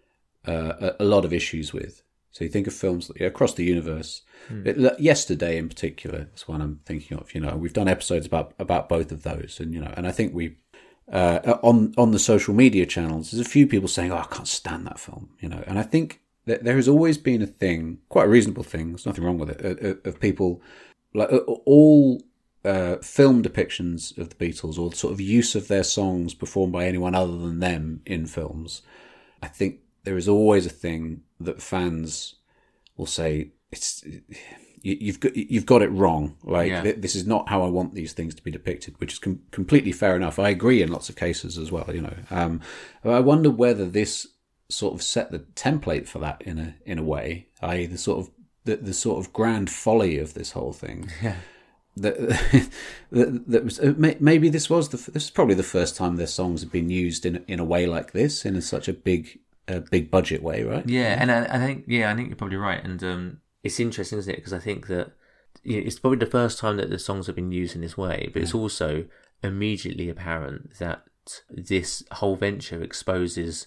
uh, a, a lot of issues with. So you think of films across the universe. Hmm. It, Yesterday, in particular, is one I'm thinking of. You know, we've done episodes about about both of those, and you know, and I think we uh, on on the social media channels, there's a few people saying, "Oh, I can't stand that film," you know, and I think that there has always been a thing, quite a reasonable thing. There's nothing wrong with it, of, of people like all uh, film depictions of the Beatles or sort of use of their songs performed by anyone other than them in films. I think there is always a thing that fans will say, it's you, you've got you've got it wrong. Like Yeah. th- this is not how I want these things to be depicted, which is com- completely fair enough. I agree in lots of cases as well. You know, um, I wonder whether this sort of set the template for that in a in a way, that is, the sort of the, the sort of grand folly of this whole thing. Yeah. That, that, that was maybe this was the this is probably the first time their songs have been used in in a way like this, in a, such a big a big budget way, right? Yeah, and I, I think yeah, I think you're probably right, and um, it's interesting, isn't it? Because I think that you know, it's probably the first time that the songs have been used in this way, but it's also immediately apparent that this whole venture exposes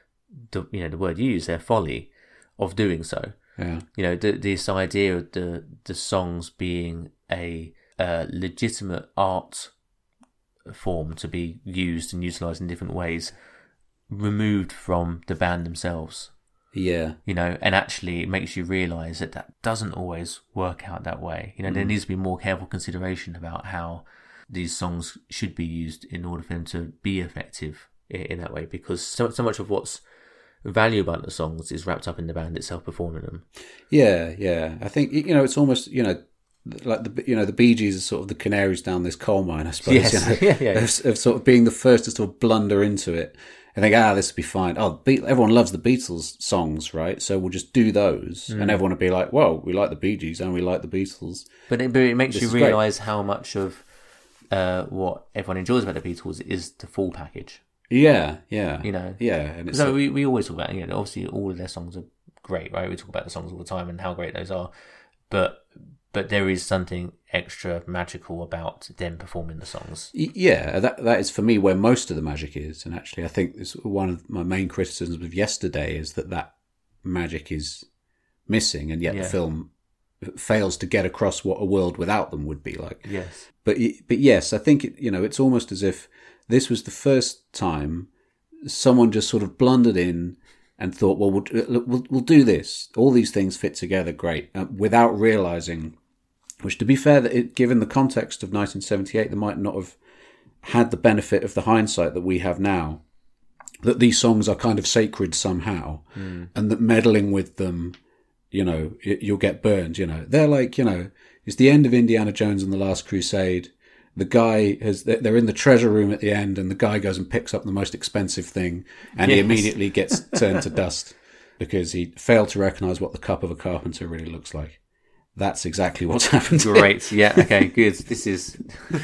the you know the word used, their folly of doing so. Yeah. You know, the, this idea of the the songs being a uh, legitimate art form to be used and utilised in different ways, removed from the band themselves. Yeah. You know, and actually it makes you realise that that doesn't always work out that way. You know, there Mm. needs to be more careful consideration about how these songs should be used in order for them to be effective in, in that way, because so, so much of what's valuable about the songs is wrapped up in the band itself performing them. Yeah, yeah. I think you know it's almost you know like the you know the Bee Gees are sort of the canaries down this coal mine, I suppose. Yes. You know, Yeah, yeah. Of, of sort of being the first to sort of blunder into it and think, ah, this will be fine. Oh, Be- everyone loves the Beatles songs, right? So we'll just do those, Mm. and everyone will be like, well, we like the Bee Gees and we like the Beatles. But it, but it makes This you is great. realise how much of uh, what everyone enjoys about the Beatles is the full package. Yeah, yeah, You know, yeah. And it's so a- we we always talk about, you know, obviously all of their songs are great, right? We talk about the songs all the time and how great those are, but but there is something extra magical about them performing the songs. Y- Yeah, that that is for me where most of the magic is, and actually, I think this one of my main criticisms of Yesterday is that that magic is missing, and yet Yeah. the film fails to get across what a world without them would be like. Yes. But y- but yes, I think it, you know it's almost as if this was the first time someone just sort of blundered in and thought, well, we'll we'll, we'll do this. All these things fit together great, uh, without realizing. Which, to be fair, that it, given the context of nineteen seventy-eight, they might not have had the benefit of the hindsight that we have now. That these songs are kind of sacred somehow, Mm. and that meddling with them, you know, y- you'll get burned. You know, they're like, you know, it's the end of Indiana Jones and the Last Crusade. The guy has, they're in the treasure room at the end, and the guy goes and picks up the most expensive thing, and he Yes. immediately gets turned to dust. because he failed to recognise what the cup of a carpenter really looks like. That's exactly what's happened to Great. him. Yeah, okay, good. This is...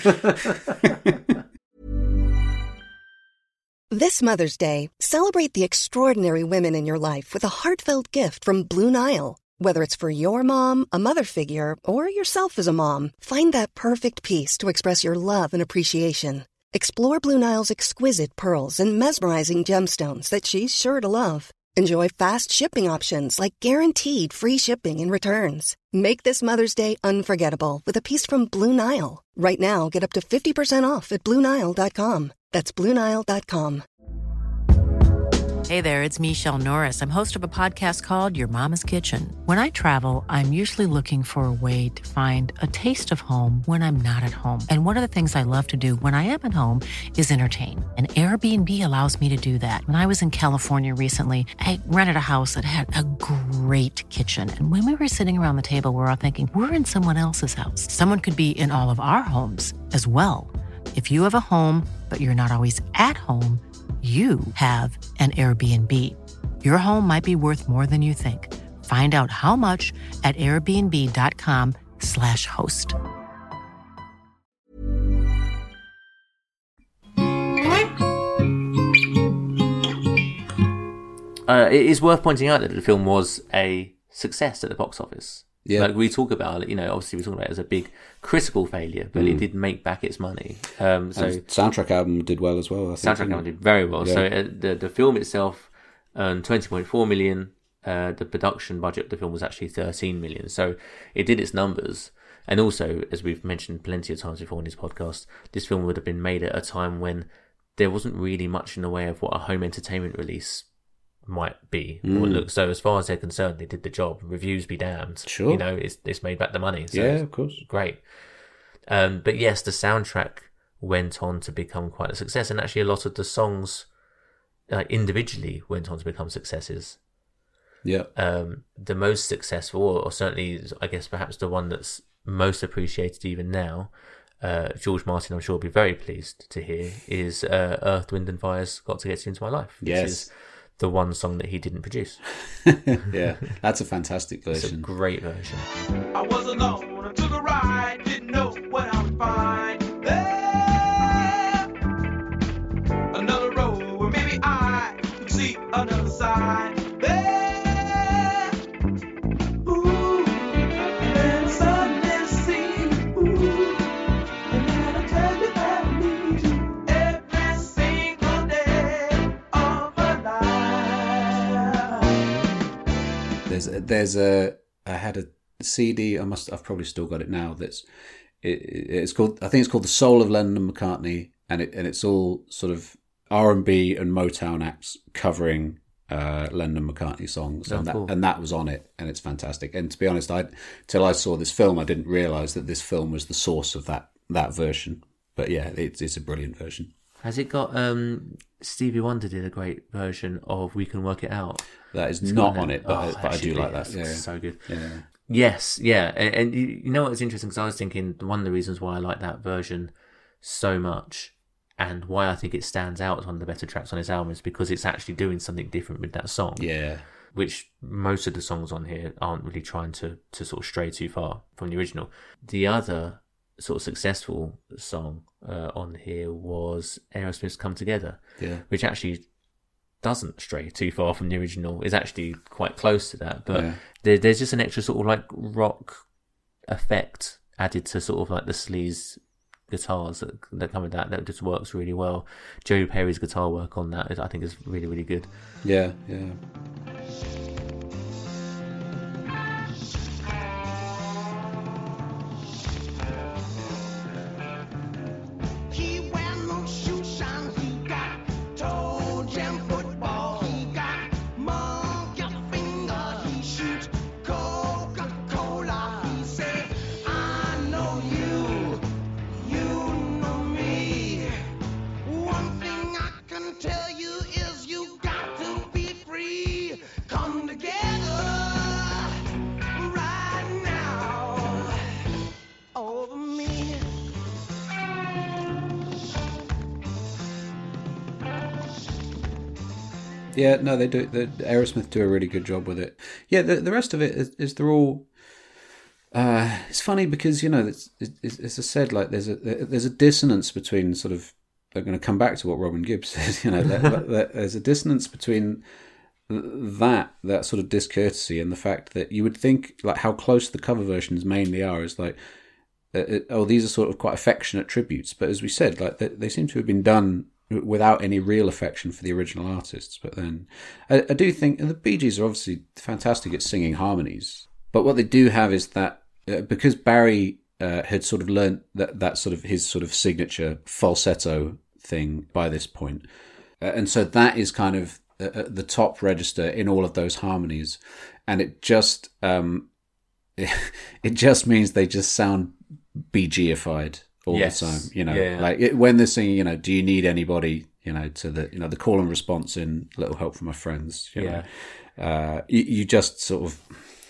This Mother's Day, celebrate the extraordinary women in your life with a heartfelt gift from Blue Nile. Whether it's for your mom, a mother figure, or yourself as a mom, find that perfect piece to express your love and appreciation. Explore Blue Nile's exquisite pearls and mesmerizing gemstones that she's sure to love. Enjoy fast shipping options like guaranteed free shipping and returns. Make this Mother's Day unforgettable with a piece from Blue Nile. Right now, get up to fifty percent off at Blue Nile dot com. That's Blue Nile dot com. Hey there, it's Michelle Norris. I'm host of a podcast called Your Mama's Kitchen. When I travel, I'm usually looking for a way to find a taste of home when I'm not at home. And one of the things I love to do when I am at home is entertain. And Airbnb allows me to do that. When I was in California recently, I rented a house that had a great kitchen. And when we were sitting around the table, we were all thinking, we're in someone else's house. Someone could be in all of our homes as well. If you have a home, but you're not always at home, you have an Airbnb. Your home might be worth more than you think. Find out how much at airbnb.com slash host. Uh, it is worth pointing out that the film was a success at the box office. Yeah. Like we talk about it, you know, obviously we talk about it as a big critical failure, but Mm. it did make back its money. Um, so And soundtrack album did well as well. I think, soundtrack didn't album it? did very well. Yeah. So uh, the the film itself earned twenty point four million. Uh, the production budget of the film was actually thirteen million. So it did its numbers. And also, as we've mentioned plenty of times before in this podcast, this film would have been made at a time when there wasn't really much in the way of what a home entertainment release might be. Mm. Or look, so as far as they're concerned, they did the job. Reviews be damned. Sure. You know, it's it's made back the money. So Yeah, it's of course. Great. Um, but yes, the soundtrack went on to become quite a success, and actually a lot of the songs uh, individually went on to become successes. Yeah. Um, the most successful, or certainly, I guess, perhaps the one that's most appreciated even now, uh, George Martin, I'm sure, will be very pleased to hear, is uh, Earth, Wind and Fire's Got to Get You Into My Life. Which Yes. is the one song that he didn't produce. Yeah, that's a fantastic version. It's a great version. I was alone, I took a ride, didn't know what I would find there. Another road where maybe I could see another side there. Ooh, and then suddenly see, ooh, and then I tell you that I need you every single day of my life. There's a, there's a I had a C D. I must I've probably still got it now. That's it, it's called I think it's called The Soul of Lennon and McCartney, and it and it's all sort of R and B and Motown acts covering uh, Lennon and McCartney songs, Oh, and that cool. and that was on it, and it's fantastic. And to be honest, I till I saw this film, I didn't realise that this film was the source of that that version. But yeah, it's it's a brilliant version. Has it got um, Stevie Wonder did a great version of We Can Work It Out? That is It's not got on it, but, Oh, I, but I do actually, like that. it's Yeah, so good. Yeah. Yes, yeah, and, and you, you know what's interesting? Because I was thinking one of the reasons why I like that version so much, and why I think it stands out as one of the better tracks on his album, is because it's actually doing something different with that song. Yeah. Which most of the songs on here aren't really trying to to sort of stray too far from the original. The other sort of successful song uh, on here was Aerosmith's Come Together, Yeah. which actually doesn't stray too far from the original. Is actually quite close to that, but Yeah. there, there's just an extra sort of like rock effect added to sort of like the sleaze guitars that, that come with that. That just works really well. Joe Perry's guitar work on that, is, I think, is really really good. Yeah, yeah. He wear no shoe shine, he got toe jam football, he got monkey finger, he shoots Coca-Cola, he says, I know you, you know me. One thing I can tell you is you got to be free. Come together right now over me. Yeah, no, they do. The Aerosmith do a really good job with it. Yeah, the the rest of it is, is they're all. Uh, it's funny because you know, it's, it's, as I said, like there's a there's a dissonance between sort of. I'm going to come back to what Robin Gibb says. You know, that, that, there's a dissonance between that that sort of discourtesy and the fact that you would think like how close the cover versions mainly are is like. Uh, oh, these are sort of quite affectionate tributes, but as we said, like they, they seem to have been done without any real affection for the original artists. But then I, I do think, and the Bee Gees are obviously fantastic at singing harmonies, but what they do have is that uh, because Barry uh, had sort of learnt that, that sort of his sort of signature falsetto thing by this point, uh, and so that is kind of uh, the top register in all of those harmonies, and it just um, it, it just means they just sound Bee Gee-ified all yes. the time, you know, yeah, yeah. like it, when they're singing, you know, do you need anybody, you know, to the, you know, the call and response in Little Help from My Friends, you yeah. know, uh, you, you just sort of,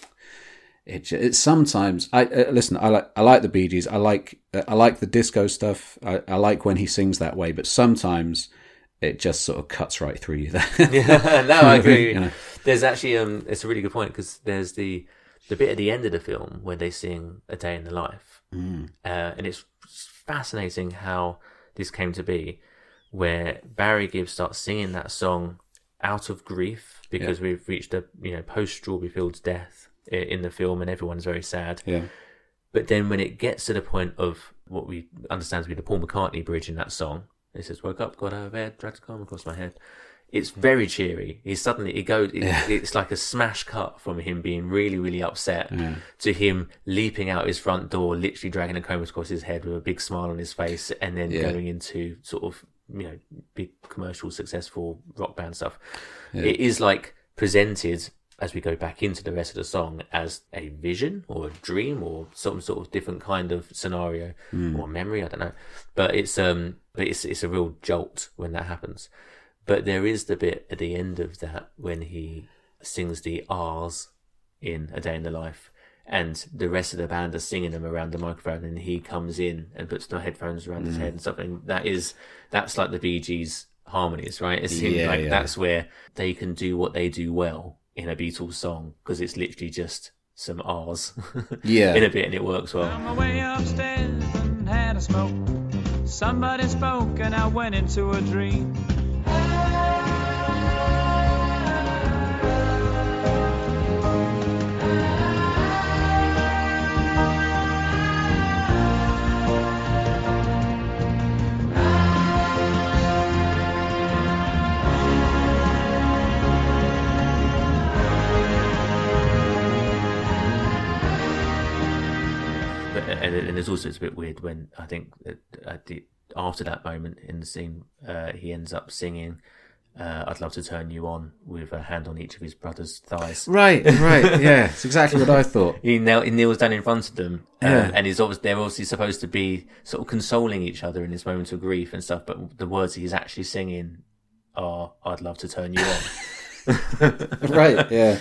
it, it's sometimes, I, uh, listen, I like, I like the Bee Gees. I like, uh, I like the disco stuff. I, I like when he sings that way, but sometimes it just sort of cuts right through you there. Yeah, no, I agree. You know? There's actually, um, it's a really good point because there's the, the bit at the end of the film where they sing A Day in the Life. Mm. Uh, and it's fascinating how this came to be, where Barry Gibb starts singing that song out of grief because yeah. we've reached a you know post Strawberry Fields death in the film, and everyone's very sad. Yeah. But then when it gets to the point of what we understand to be the Paul McCartney bridge in that song, it says, "Woke up, got out of bed, dragged a comb across my head." It's very cheery. He suddenly it goes. It, yeah. It's like a smash cut from him being really, really upset yeah. to him leaping out his front door, literally dragging a comb across his head with a big smile on his face, and then yeah. going into sort of you know big commercial, successful rock band stuff. Yeah. It is like presented as we go back into the rest of the song as a vision or a dream or some sort of different kind of scenario mm. or memory. I don't know, but it's um, but it's it's a real jolt when that happens. But there is the bit at the end of that when he sings the R's in A Day in the Life, and the rest of the band are singing them around the microphone, and he comes in and puts the headphones around mm. his head and stuff. And that is, that's like the Bee Gees harmonies, right? It's yeah, like yeah. that's where they can do what they do well in a Beatles song, because it's literally just some R's yeah. in a bit, and it works well. On my way upstairs and had a smoke. Somebody spoke and I went into a dream. But, and, and there's also, it's a bit weird when I think that at the, after that moment in the scene, uh, he ends up singing uh, I'd Love to Turn You On with a hand on each of his brother's thighs. Right, right, yeah, it's exactly what I thought. he, kneel, he kneels down in front of them, um, yeah. and he's obviously, they're obviously supposed to be sort of consoling each other in this moment of grief and stuff, but the words he's actually singing are I'd love to turn you on. Right, yeah.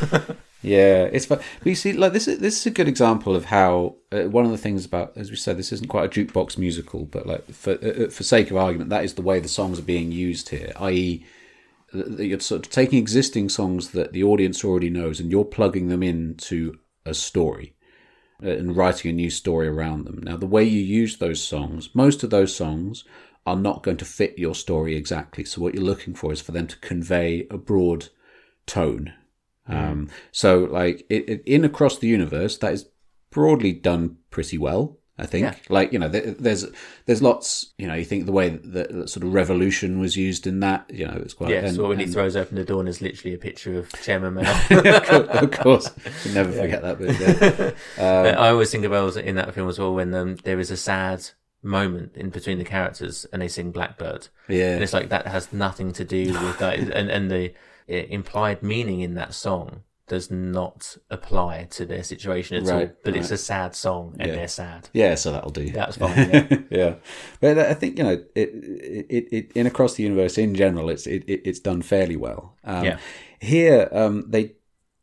Yeah, it's fun. But you see, like this is this is a good example of how uh, one of the things about, as we said, this isn't quite a jukebox musical, but like for uh, for sake of argument, that is the way the songs are being used here. that is, you're sort of taking existing songs that the audience already knows, and you're plugging them into a story uh, and writing a new story around them. Now, the way you use those songs, most of those songs are not going to fit your story exactly. So what you're looking for is for them to convey a broad tone. Um, so like it, it, in Across the Universe, that is broadly done pretty well, I think. Yeah. Like, you know, there, there's, there's lots, you know, you think the way that, that sort of revolution was used in that, you know, it's quite, yeah, and, so when and, he throws open the door and there's literally a picture of Chairman Mao. Of course, you never yeah. forget that bit. Yeah. Um, I always think about in that film as well when um, there is a sad moment in between the characters and they sing Blackbird. Yeah. And it's like that has nothing to do with that. And, and the implied meaning in that song does not apply to their situation at right, all. But right. it's a sad song and yeah. they're sad. Yeah, so that'll do. That's fine. Yeah. Yeah. But I think, you know, it, it, it, in Across the Universe in general, it's it, it's done fairly well. Um, yeah. Here, um, they.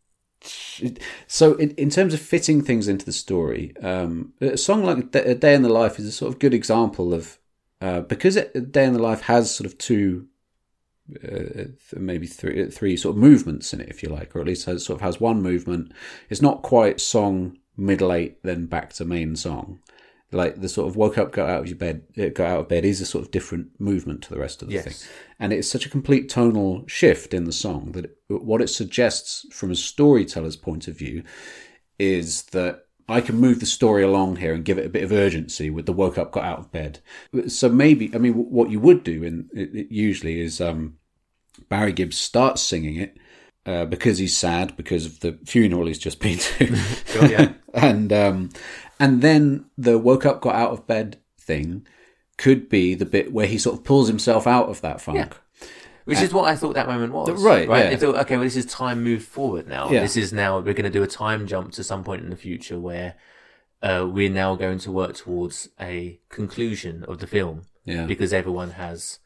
So, in, in terms of fitting things into the story, um, a song like A Day in the Life is a sort of good example of uh, because A Day in the Life has sort of two uh, maybe three three sort of movements in it, if you like, or at least has, sort of has one movement. It's not quite song, middle eight, then back to main song. Like the sort of woke up, got out of your bed, got out of bed is a sort of different movement to the rest of the yes. thing. And it's such a complete tonal shift in the song that it, what it suggests from a storyteller's point of view is that I can move the story along here and give it a bit of urgency with the woke up, got out of bed. So maybe, I mean, what you would do in it, it usually is um, Barry Gibbs starts singing it uh, because he's sad because of the funeral he's just been to. Sure, yeah. and, um, and then the woke up, got out of bed thing could be the bit where he sort of pulls himself out of that funk. Yeah. Which is what I thought that moment was. Right, right? yeah. I thought, okay, well, this is time moved forward now. Yeah. This is now, we're going to do a time jump to some point in the future where uh, we're now going to work towards a conclusion of the film. Yeah. Because everyone has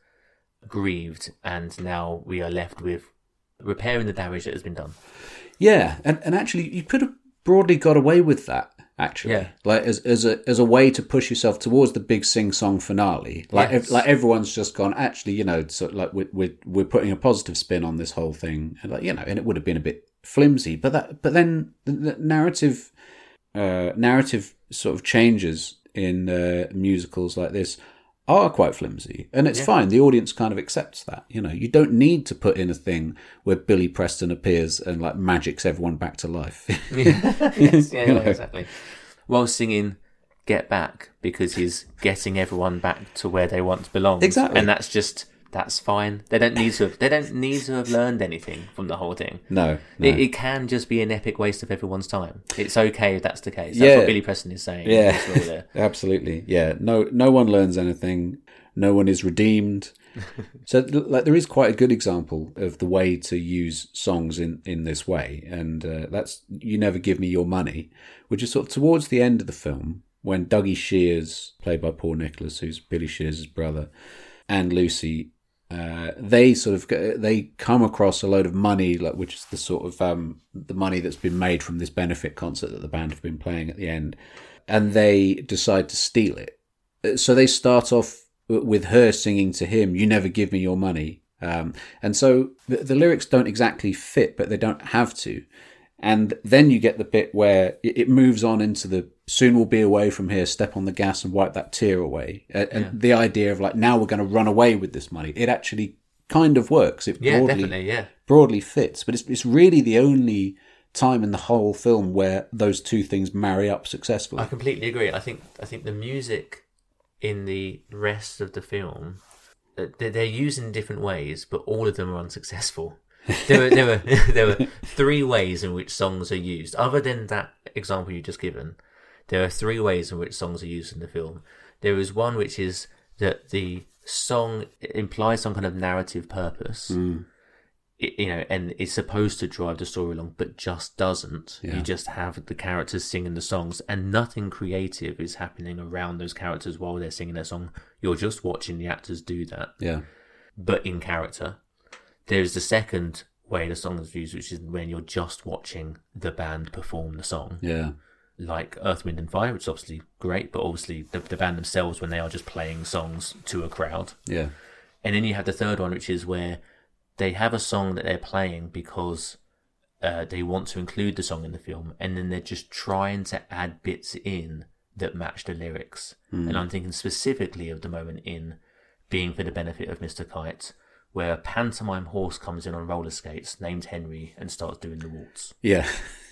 grieved and now we are left with repairing the damage that has been done. Yeah, and, and actually you could have broadly got away with that. Actually, yeah. like as as a as a way to push yourself towards the big sing song finale, like Yes. ev- like everyone's just gone. Actually, you know, so like we're, we're we're putting a positive spin on this whole thing, and like you know, and it would have been a bit flimsy, but that but then the, the narrative uh, narrative sort of changes in uh, musicals like this are quite flimsy, and it's Yeah. fine. The audience kind of accepts that. You know, you don't need to put in a thing where Billy Preston appears and like magics everyone back to life. yeah, yes, yeah, You know. exactly. While singing Get Back because he's getting everyone back to where they once belonged. Exactly. And that's just, that's fine. They don't need to have, they don't need to have learned anything from the whole thing. No, no. It, it can just be an epic waste of everyone's time. It's okay if that's the case. That's Yeah. what Billy Preston is saying. Yeah, It's really there. absolutely. Yeah, no, no one learns anything. No one is redeemed. So, like, there is quite a good example of the way to use songs in, in this way, and uh, that's "You Never Give Me Your Money," which is sort of towards the end of the film when Dougie Shears, played by Paul Nicholas, who's Billy Shears' brother, and Lucy, uh, they sort of they come across a load of money, like which is the sort of um, the money that's been made from this benefit concert that the band have been playing at the end, and they decide to steal it. So they start off with her singing to him, "You never give me your money." Um, and so the, the lyrics don't exactly fit, but they don't have to. And then you get the bit where it, it moves on into the "soon we'll be away from here, step on the gas and wipe that tear away." And, and Yeah. the idea of like, now we're going to run away with this money. It actually kind of works. It Yeah, broadly, definitely, yeah. broadly fits. But it's, it's really the only time in the whole film where those two things marry up successfully. I completely agree. I think, I think the music in the rest of the film, uh, they're, they're used in different ways, but all of them are unsuccessful. There were there were there were three ways in which songs are used. Other than that example you just given, there are three ways in which songs are used in the film. There is one which is that the song implies some kind of narrative purpose, Mm. it, you know, and is supposed to drive the story along, but just doesn't. Yeah. You just have the characters singing the songs, and nothing creative is happening around those characters while they're singing their song. You're just watching the actors do that, Yeah. but in character. There's the second way the song is used, which is when you're just watching the band perform the song. Yeah. Like Earth, Wind and Fire, which is obviously great, but obviously the, the band themselves when they are just playing songs to a crowd. Yeah. And then you have the third one, which is where they have a song that they're playing because uh, they want to include the song in the film, and then they're just trying to add bits in that match the lyrics. Mm. And I'm thinking specifically of the moment in Being for the Benefit of Mister Kite, where a pantomime horse comes in on roller skates named Henry and starts doing the waltz. Yeah.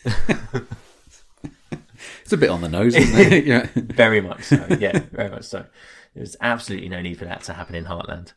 It's a bit on the nose, isn't it? Yeah. Very much so, yeah, very much so. There's absolutely no need for that to happen in Heartland.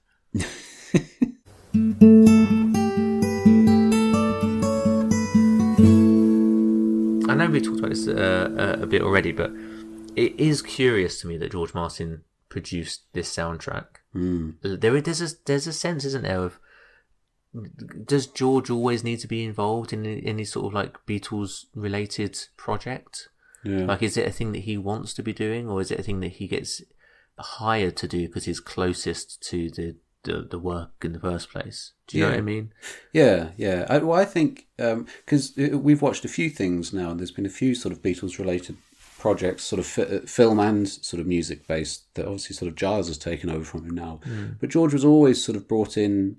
I know we talked about this uh, a bit already, but it is curious to me that George Martin produced this soundtrack. Mm. There, there's a there's a sense, isn't there, of does George always need to be involved in any sort of like Beatles related project? Yeah. Like, is it a thing that he wants to be doing, or is it a thing that he gets hired to do because he's closest to the, the, the work in the first place? Do you Yeah. know what I mean? Yeah, yeah. I, well, I think because um, we've watched a few things now, and there's been a few sort of Beatles-related projects, sort of fi- film and sort of music-based, that obviously sort of Giles has taken over from him now. Mm. But George was always sort of brought in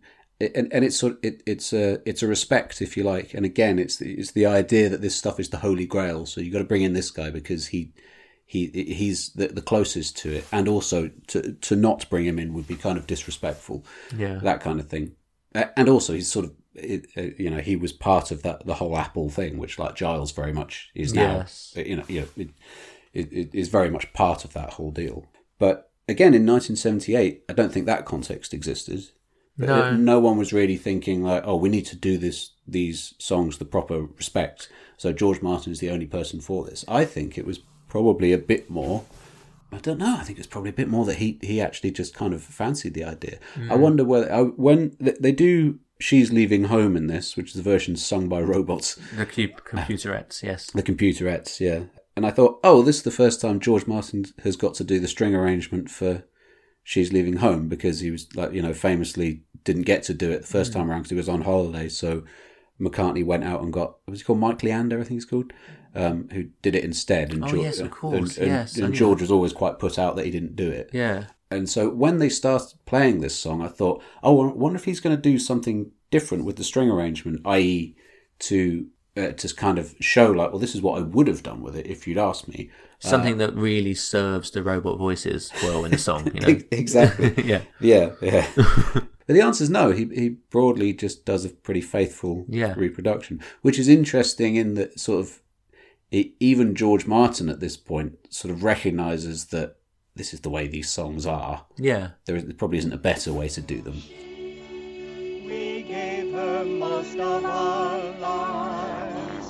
and and it's sort of, it, it's a it's a respect, if you like. And again, it's the, it's the idea that this stuff is the holy grail. So you got to bring in this guy because he he he's the, the closest to it, and also to to not bring him in would be kind of disrespectful. Yeah, that kind of thing. And also, he's sort of it, you know he was part of that the whole Apple thing, which like Giles very much is now. Yes. You know, you know it, it, it is very much part of that whole deal. But again, in nineteen seventy-eight, I don't think that context existed. No. No one was really thinking like, oh, we need to do this these songs the proper respect. So George Martin is the only person for this. I think it was probably a bit more. I don't know. I think it's probably a bit more that he he actually just kind of fancied the idea. Mm. I wonder whether I, when they do "She's Leaving Home" in this, which is the version sung by robots, the computerettes, yes, the computerettes, yeah. And I thought, oh, this is the first time George Martin has got to do the string arrangement for "She's Leaving Home," because he was like, you know, famously didn't get to do it the first mm. time around because he was on holiday. So McCartney went out and got, what was he called, Mike Leander, I think he's called, um, who did it instead. And oh George, yes, of course, and, yes. And, and George was always quite put out that he didn't do it. Yeah. And so when they started playing this song, I thought, oh, I wonder if he's going to do something different with the string arrangement, that is, to uh, to kind of show like, well, this is what I would have done with it if you'd asked me. Something uh, that really serves the robot voices well in the song, you know? Exactly. yeah. Yeah, yeah. But the answer is no. He he broadly just does a pretty faithful yeah. reproduction, which is interesting in that sort of it, even George Martin at this point sort of recognises that this is the way these songs are. Yeah. There, is, there probably isn't a better way to do them. We gave her most of our lives,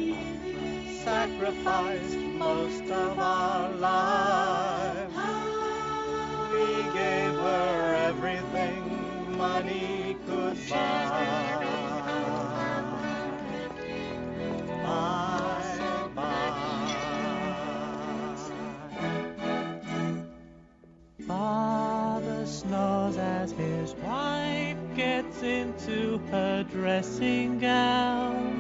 sacrificed most of our lives. We gave her everything money could buy. Bye, bye. Father snores as his wife gets into her dressing gown.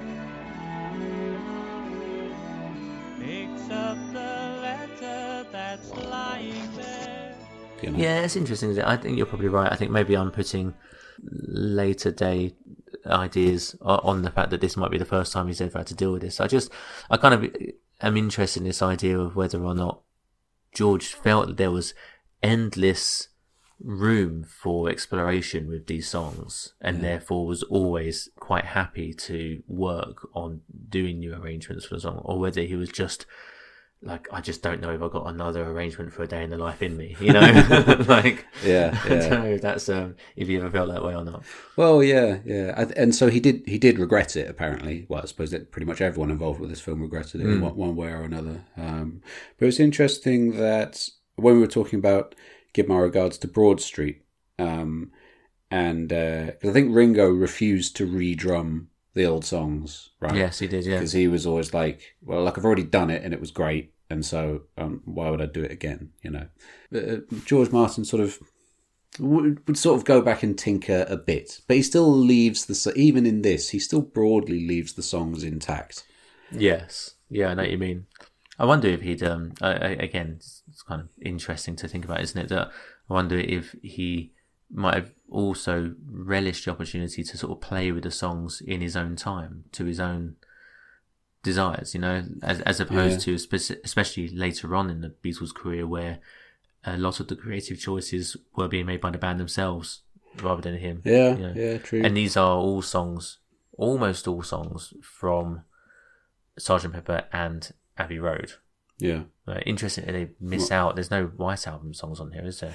Picks up the letter that's lying there. You know? Yeah, it's interesting. I think you're probably right. I think maybe I'm putting later day ideas on the fact that this might be the first time he's ever had to deal with this. I just, I kind of am interested in this idea of whether or not George felt that there was endless room for exploration with these songs, and yeah. therefore was always quite happy to work on doing new arrangements for the song, or whether he was just like, I just don't know if I've got another arrangement for A Day in the Life in me, you know? like, yeah, yeah. I don't know if that's, um, if you ever felt that way or not. Well, yeah, yeah. And so he did, he did regret it, apparently. Well, I suppose that pretty much everyone involved with this film regretted it mm. in one, one way or another. Um, but it's interesting that when we were talking about Give My Regards to Broad Street, um, and uh, I think Ringo refused to re-drum the old songs, right? Yes, he did, yeah. Because he was always like, well, like, I've already done it and it was great, and so um, why would I do it again, you know? But, uh, George Martin sort of would, would sort of go back and tinker a bit, but he still leaves the, even in this, he still broadly leaves the songs intact. Yes, yeah, I know what you mean. I wonder if he'd, um, I, I, again, it's kind of interesting to think about, isn't it? That I wonder if he might have also relished the opportunity to sort of play with the songs in his own time, to his own desires, you know, as as opposed yeah. to speci- especially later on in the Beatles' career, where a lot of the creative choices were being made by the band themselves rather than him. Yeah, you know? yeah, true. And these are all songs, almost all songs from Sergeant Pepper and Abbey Road. Yeah. Uh, interesting they miss what? out. There's no White Album songs on here, is there?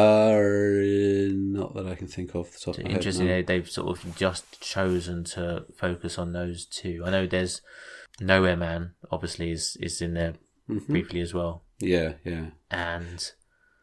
Uh, not that I can think of. The top so of interesting head, no. they, they've sort of just chosen to focus on those two. I know there's Nowhere Man, obviously, is, is in there mm-hmm. briefly as well. Yeah, yeah. And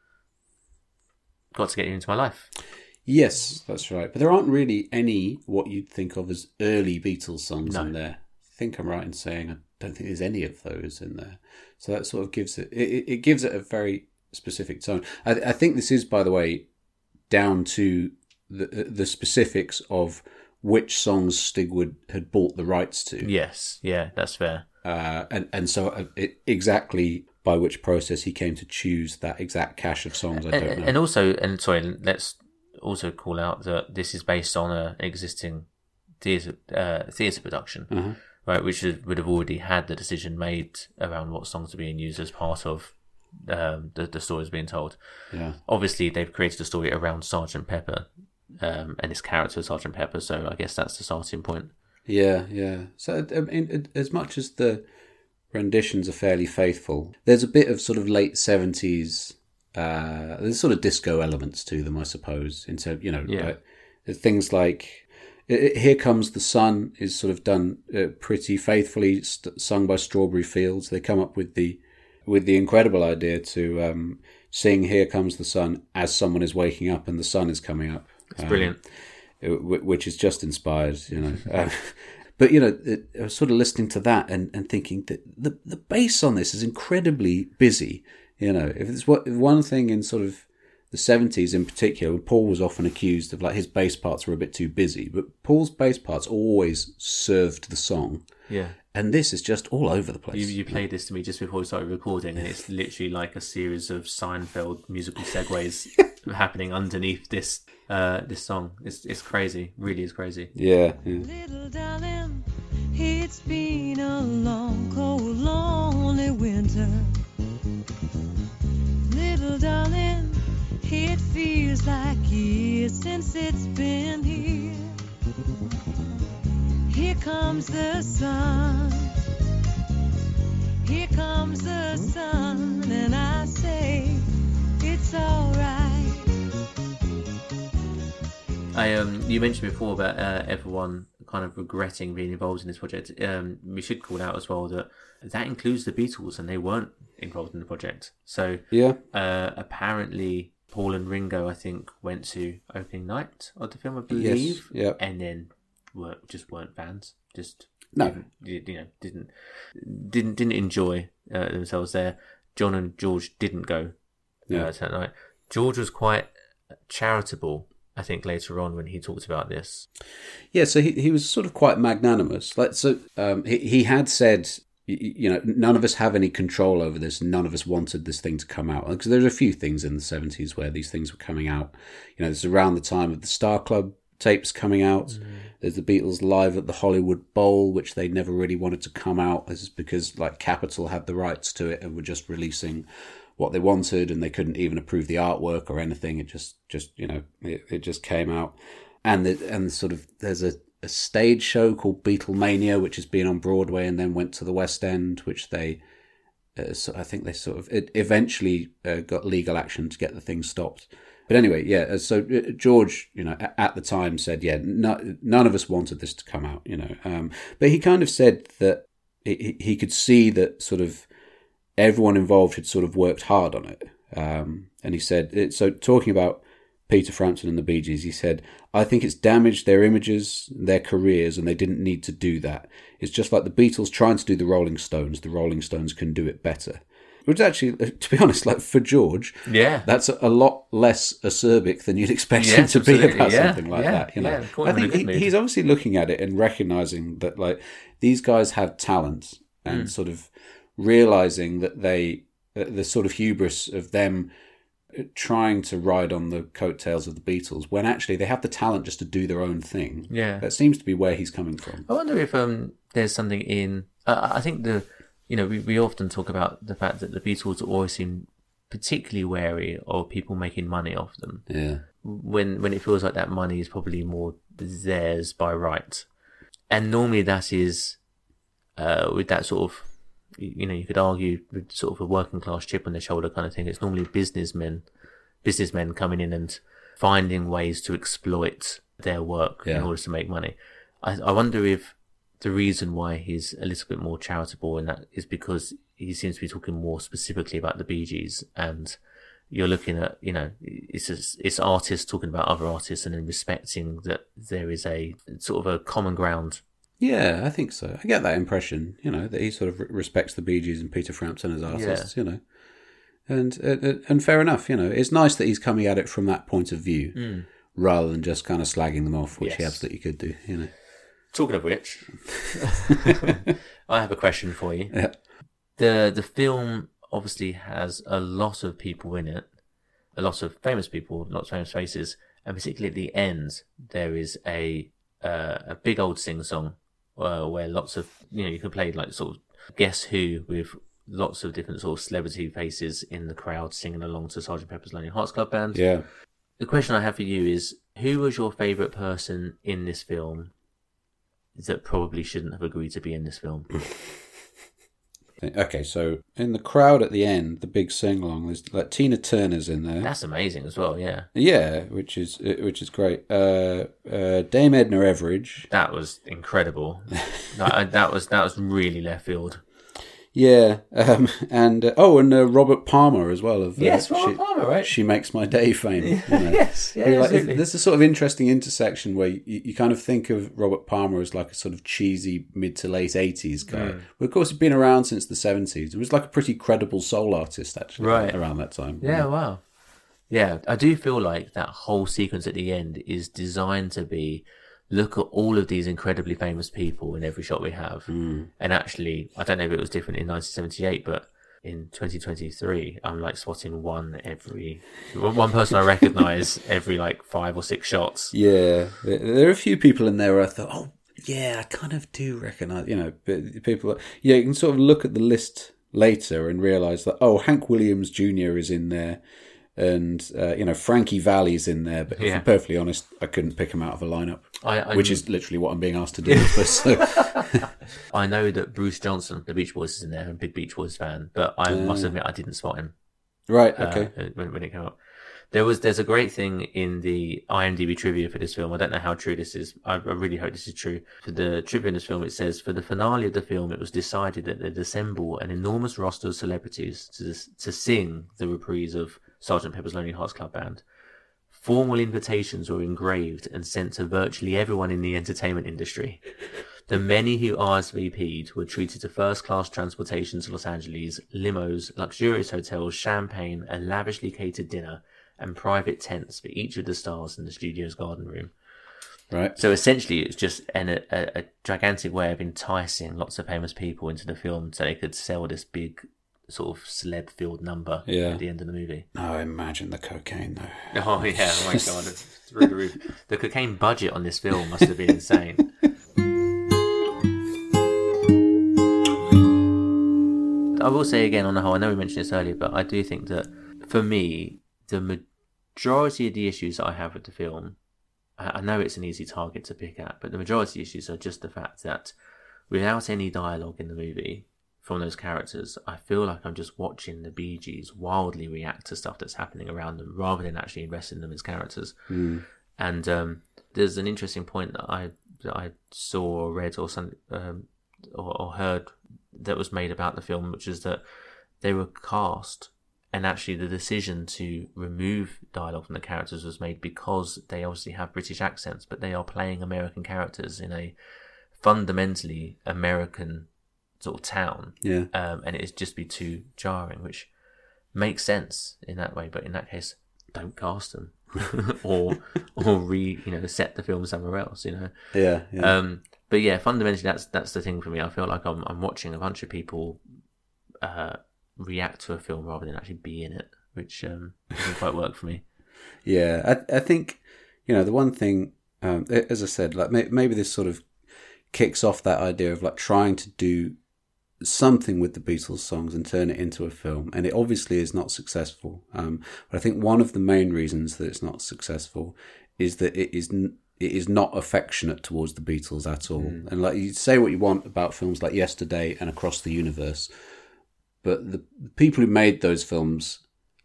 Got to Get You Into My Life. Yes, that's right. But there aren't really any what you'd think of as early Beatles songs no. in there. I think I'm right in saying I don't think there's any of those in there. So that sort of gives it, it, it gives it a very specific tone. I, I think this is, by the way, down to the the specifics of which songs Stigwood had bought the rights to. Yes, yeah, that's fair. Uh, and, and so it, exactly by which process he came to choose that exact cache of songs, I don't and, know. And also, and sorry, let's also call out that this is based on an existing theatre uh, theatre production, Uh-huh. right, which is, would have already had the decision made around what songs are being used as part of um, the, the stories being told. Yeah. Obviously, they've created a story around Sergeant Pepper um, and his character, Sergeant Pepper, so I guess that's the starting point. Yeah, yeah. So, I mean, as much as the renditions are fairly faithful, there's a bit of sort of late seventies, uh, there's sort of disco elements to them, I suppose. Into, you know, Yeah. uh, things like Here Comes the Sun is sort of done uh, pretty faithfully, st- sung by Strawberry Fields. They come up with the with the incredible idea to um, sing Here Comes the Sun as someone is waking up and the sun is coming up. It's Um, brilliant. Which is just inspired, you know. Uh, but, you know, it, I was sort of listening to that and, and thinking that the, the bass on this is incredibly busy, you know. If it's what one thing in sort of the seventies in particular, Paul was often accused of, like, his bass parts were a bit too busy, but Paul's bass parts always served the song. Yeah. And this is just all over the place. You, you played this to me just before we started recording, and it's literally like a series of Seinfeld musical segues happening underneath this uh, this song. It's it's crazy, really is crazy. Yeah. yeah. Little darling, it's been a long, cold, lonely winter. Little darling, it feels like years since it's been here. Here comes the sun. Here comes the sun, and I say it's all right. I um, you mentioned before about uh, everyone kind of regretting being involved in this project. Um, we should call out as well that that includes the Beatles, and they weren't involved in the project. So yeah, uh, apparently Paul and Ringo, I think, went to opening night of the film, I believe. Yes, yeah, and then were just weren't fans. Just no, didn't, you know, didn't didn't didn't enjoy uh, themselves there. John and George didn't go Yeah. uh, to that night. George was quite charitable, I think, later on when he talked about this. Yeah, so he he was sort of quite magnanimous. Like, so um, he he had said, y- you know, none of us have any control over this. None of us wanted this thing to come out, because there's a few things in the seventies where these things were coming out. You know, it's around the time of the Star Club tapes coming out. Mm. There's the Beatles live at the Hollywood Bowl, which they never really wanted to come out. This is because, like, Capitol had the rights to it and were just releasing what they wanted, and they couldn't even approve the artwork or anything. It just, just you know, it, it just came out. And the, and sort of there's a, a stage show called Beatlemania, which has been on Broadway and then went to the West End, which they, uh, so I think they sort of it eventually uh, got legal action to get the thing stopped. But anyway, yeah, so George, you know, at the time said, yeah, no, none of us wanted this to come out, you know. Um, but he kind of said that he, he could see that sort of everyone involved had sort of worked hard on it. Um, and he said, so talking about Peter Frampton and the Bee Gees, he said, I think it's damaged their images, their careers, and they didn't need to do that. It's just like the Beatles trying to do the Rolling Stones. The Rolling Stones can do it better. Which actually, to be honest, like for George, yeah, that's a, a lot less acerbic than you'd expect yes, him to absolutely. be about yeah, something like yeah, that. You know, yeah, I think he, he's obviously looking at it and recognizing that, like, these guys have talent, and Mm. sort of realizing that they, uh, the sort of hubris of them trying to ride on the coattails of the Beatles, when actually they have the talent just to do their own thing. Yeah, that seems to be where he's coming from. I wonder if um, there's something in. Uh, I think the. You know, we, we often talk about the fact that the Beatles always seem particularly wary of people making money off them. Yeah. When when it feels like that money is probably more theirs by right. And normally that is, uh, with that sort of, you know, you could argue with sort of a working class chip on their shoulder kind of thing. It's normally businessmen, businessmen coming in and finding ways to exploit their work Yeah. in order to make money. I, I wonder if the reason why he's a little bit more charitable in that is because he seems to be talking more specifically about the Bee Gees, and you're looking at, you know, it's a, it's artists talking about other artists and then respecting that there is a sort of a common ground. Yeah, I think so. I get that impression, you know, that he sort of respects the Bee Gees and Peter Frampton as artists, yeah. you know. And, uh, and fair enough, you know. It's nice that he's coming at it from that point of view, mm. rather than just kind of slagging them off, which yes. he absolutely could do, you know. Talking of which, I have a question for you. Yeah. The the film obviously has a lot of people in it, a lot of famous people, lots of famous faces, and particularly at the end, there is a uh, a big old sing song uh, where lots of you know you can play like sort of Guess Who with lots of different sort of celebrity faces in the crowd singing along to Sergeant Pepper's Lonely Hearts Club Band. Yeah. The question I have for you is, who was your favourite person in this film that probably shouldn't have agreed to be in this film? Okay, so in the crowd at the end, the big sing-along, there's like Tina Turner's in there. That's amazing as well, yeah. Yeah, which is which is great. Uh, uh, Dame Edna Everage. That was incredible. that, that was that was really left field. Yeah, um, and uh, oh, and uh, Robert Palmer as well. Of, uh, yes, Robert she, Palmer, right? She Makes My Day fame. You know? Yes, yeah, like, absolutely. There's a sort of interesting intersection where you, you kind of think of Robert Palmer as like a sort of cheesy mid to late eighties guy. Mm. But of course, he's been around since the seventies. It was like a pretty credible soul artist, actually, right. around that time. Yeah, wow. Yeah, I do feel like that whole sequence at the end is designed to be, look at all of these incredibly famous people in every shot we have. Mm. And actually, I don't know if it was different in nineteen seventy-eight, but in twenty twenty-three, I'm like spotting one every, one person I recognise every like five or six shots. Yeah, there are a few people in there where I thought, oh, yeah, I kind of do recognise, you know, but people, yeah, you can sort of look at the list later and realise that, oh, Hank Williams Junior is in there. And, uh, you know, Frankie Valli's in there. But if Yeah. I'm perfectly honest, I couldn't pick him out of a lineup, I, I, which is literally what I'm being asked to do. I suppose, so. I know that Bruce Johnson, the Beach Boys, is in there. I'm a big Beach Boys fan, but I Uh. must admit I didn't spot him. Right, okay. Uh, when, when it came up. There was, there's a great thing in the IMDb trivia for this film. I don't know how true this is. I, I really hope this is true. For the trivia in this film, it says, for the finale of the film, it was decided that they'd assemble an enormous roster of celebrities to, to sing the reprise of Sergeant Pepper's Lonely Hearts Club Band. Formal invitations were engraved and sent to virtually everyone in the entertainment industry. The many who R S V P'd were treated to first-class transportation to Los Angeles, limos, luxurious hotels, champagne, a lavishly catered dinner, and private tents for each of the stars in the studio's garden room. Right. So essentially, it's just an, a, a gigantic way of enticing lots of famous people into the film so they could sell this big sort of celeb-filled number Yeah. at the end of the movie. Oh, imagine the cocaine, though. Oh, yeah, oh my God. It's through the roof. The cocaine budget on this film must have been insane. I will say again, on the whole, I know we mentioned this earlier, but I do think that, for me, the majority of the issues that I have with the film, I I know it's an easy target to pick at, but the majority of issues are just the fact that without any dialogue in the movie from those characters, I feel like I'm just watching the Bee Gees wildly react to stuff that's happening around them rather than actually investing them as characters. Mm. And um, there's an interesting point that I that I saw or read or something um, or, or heard that was made about the film, which is that they were cast, and actually the decision to remove dialogue from the characters was made because they obviously have British accents, but they are playing American characters in a fundamentally American sort of town. Yeah. Um, and it'd just be too jarring, which makes sense in that way, but in that case, don't cast them. or or re you know set the film somewhere else, you know. Yeah, yeah. Um but yeah, fundamentally that's that's the thing for me. I feel like I'm I'm watching a bunch of people uh react to a film rather than actually be in it, which um doesn't quite work for me. Yeah, I I think, you know, the one thing, um, as I said, like may, maybe this sort of kicks off that idea of like trying to do something with the Beatles songs and turn it into a film, and it obviously is not successful. Um, but I think one of the main reasons that it's not successful is that it is n- it is not affectionate towards the Beatles at all. Mm. And like, you say what you want about films like Yesterday and Across the Universe, but the, the people who made those films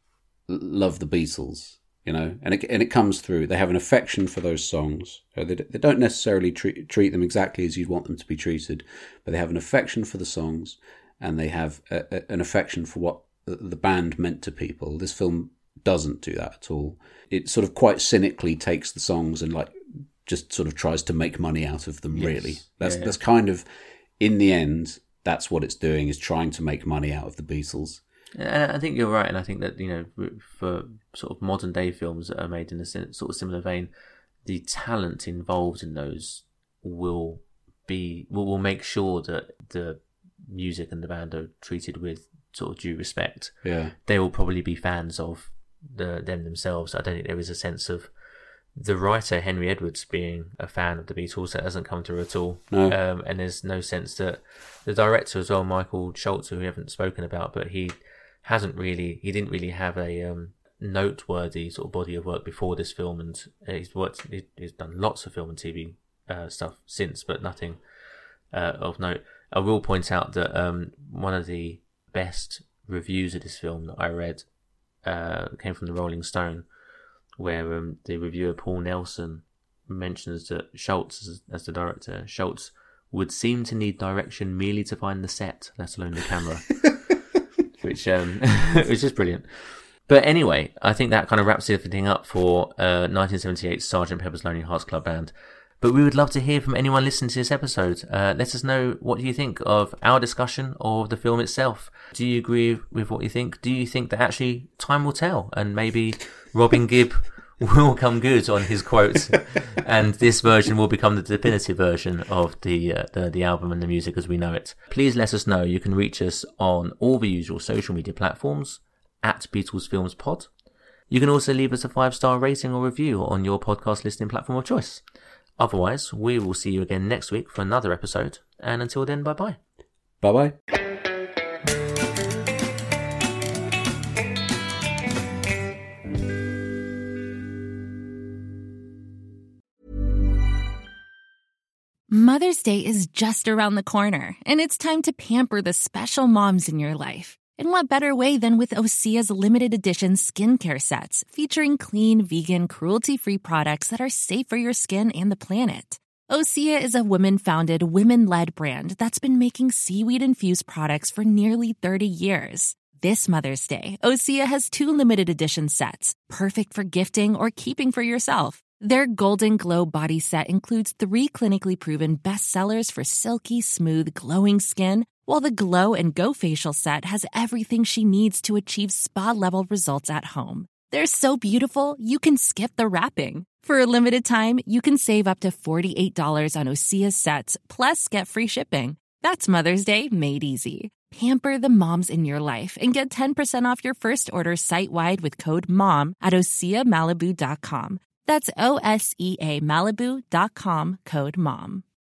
love the Beatles. You know, and it and it comes through. They have an affection for those songs. They they don't necessarily treat treat them exactly as you'd want them to be treated, but they have an affection for the songs, and they have a, a, an affection for what the band meant to people. This film doesn't do that at all. It sort of quite cynically takes the songs and like just sort of tries to make money out of them. Yes. Really, that's yeah, yeah. that's kind of, in the end, that's what it's doing, is trying to make money out of the Beatles. And I think you're right, and I think that, you know, for sort of modern day films that are made in a sort of similar vein, the talent involved in those will be will, will make sure that the music and the band are treated with sort of due respect. Yeah, they will probably be fans of the them themselves. I don't think there is a sense of the writer, Henry Edwards, being a fan of the Beatles. That hasn't come through at all. No. Um, and there's no sense that the director as well, Michael Schultz, who we haven't spoken about, but he hasn't really, he didn't really have a um, noteworthy sort of body of work before this film, and he's worked, he's done lots of film and T V uh, stuff since, but nothing uh, of note. I will point out that um, one of the best reviews of this film that I read uh, came from the Rolling Stone, where um, the reviewer Paul Nelson mentions that Schultz, as, as the director, Schultz would seem to need direction merely to find the set, let alone the camera, which um, which is brilliant. But anyway, I think that kind of wraps everything up for uh, nineteen seventy-eight's Sergeant Pepper's Lonely Hearts Club Band. But we would love to hear from anyone listening to this episode. Uh, let us know what you think of our discussion or of the film itself. Do you agree with what you think? Do you think that actually time will tell, and maybe Robin Gibb will come good on his quotes, and this version will become the definitive version of the, uh, the the album and the music as we know it? Please let us know. You can reach us on all the usual social media platforms at Beatles Films Pod. You can also leave us a five-star rating or review on your podcast listening platform of choice. Otherwise, we will see you again next week for another episode. And until then, bye-bye. Bye-bye. Mother's Day is just around the corner, and it's time to pamper the special moms in your life. And what better way than with Osea's limited edition skincare sets, featuring clean, vegan, cruelty-free products that are safe for your skin and the planet. Osea is a women-founded, women-led brand that's been making seaweed-infused products for nearly thirty years. This Mother's Day, Osea has two limited edition sets, perfect for gifting or keeping for yourself. Their Golden Glow body set includes three clinically proven bestsellers for silky, smooth, glowing skin, while the Glow and Go facial set has everything she needs to achieve spa-level results at home. They're so beautiful, you can skip the wrapping. For a limited time, you can save up to forty-eight dollars on Osea's sets, plus get free shipping. That's Mother's Day made easy. Pamper the moms in your life and get ten percent off your first order site-wide with code MOM at osea malibu dot com. That's O S E A Malibu dot com, code MOM.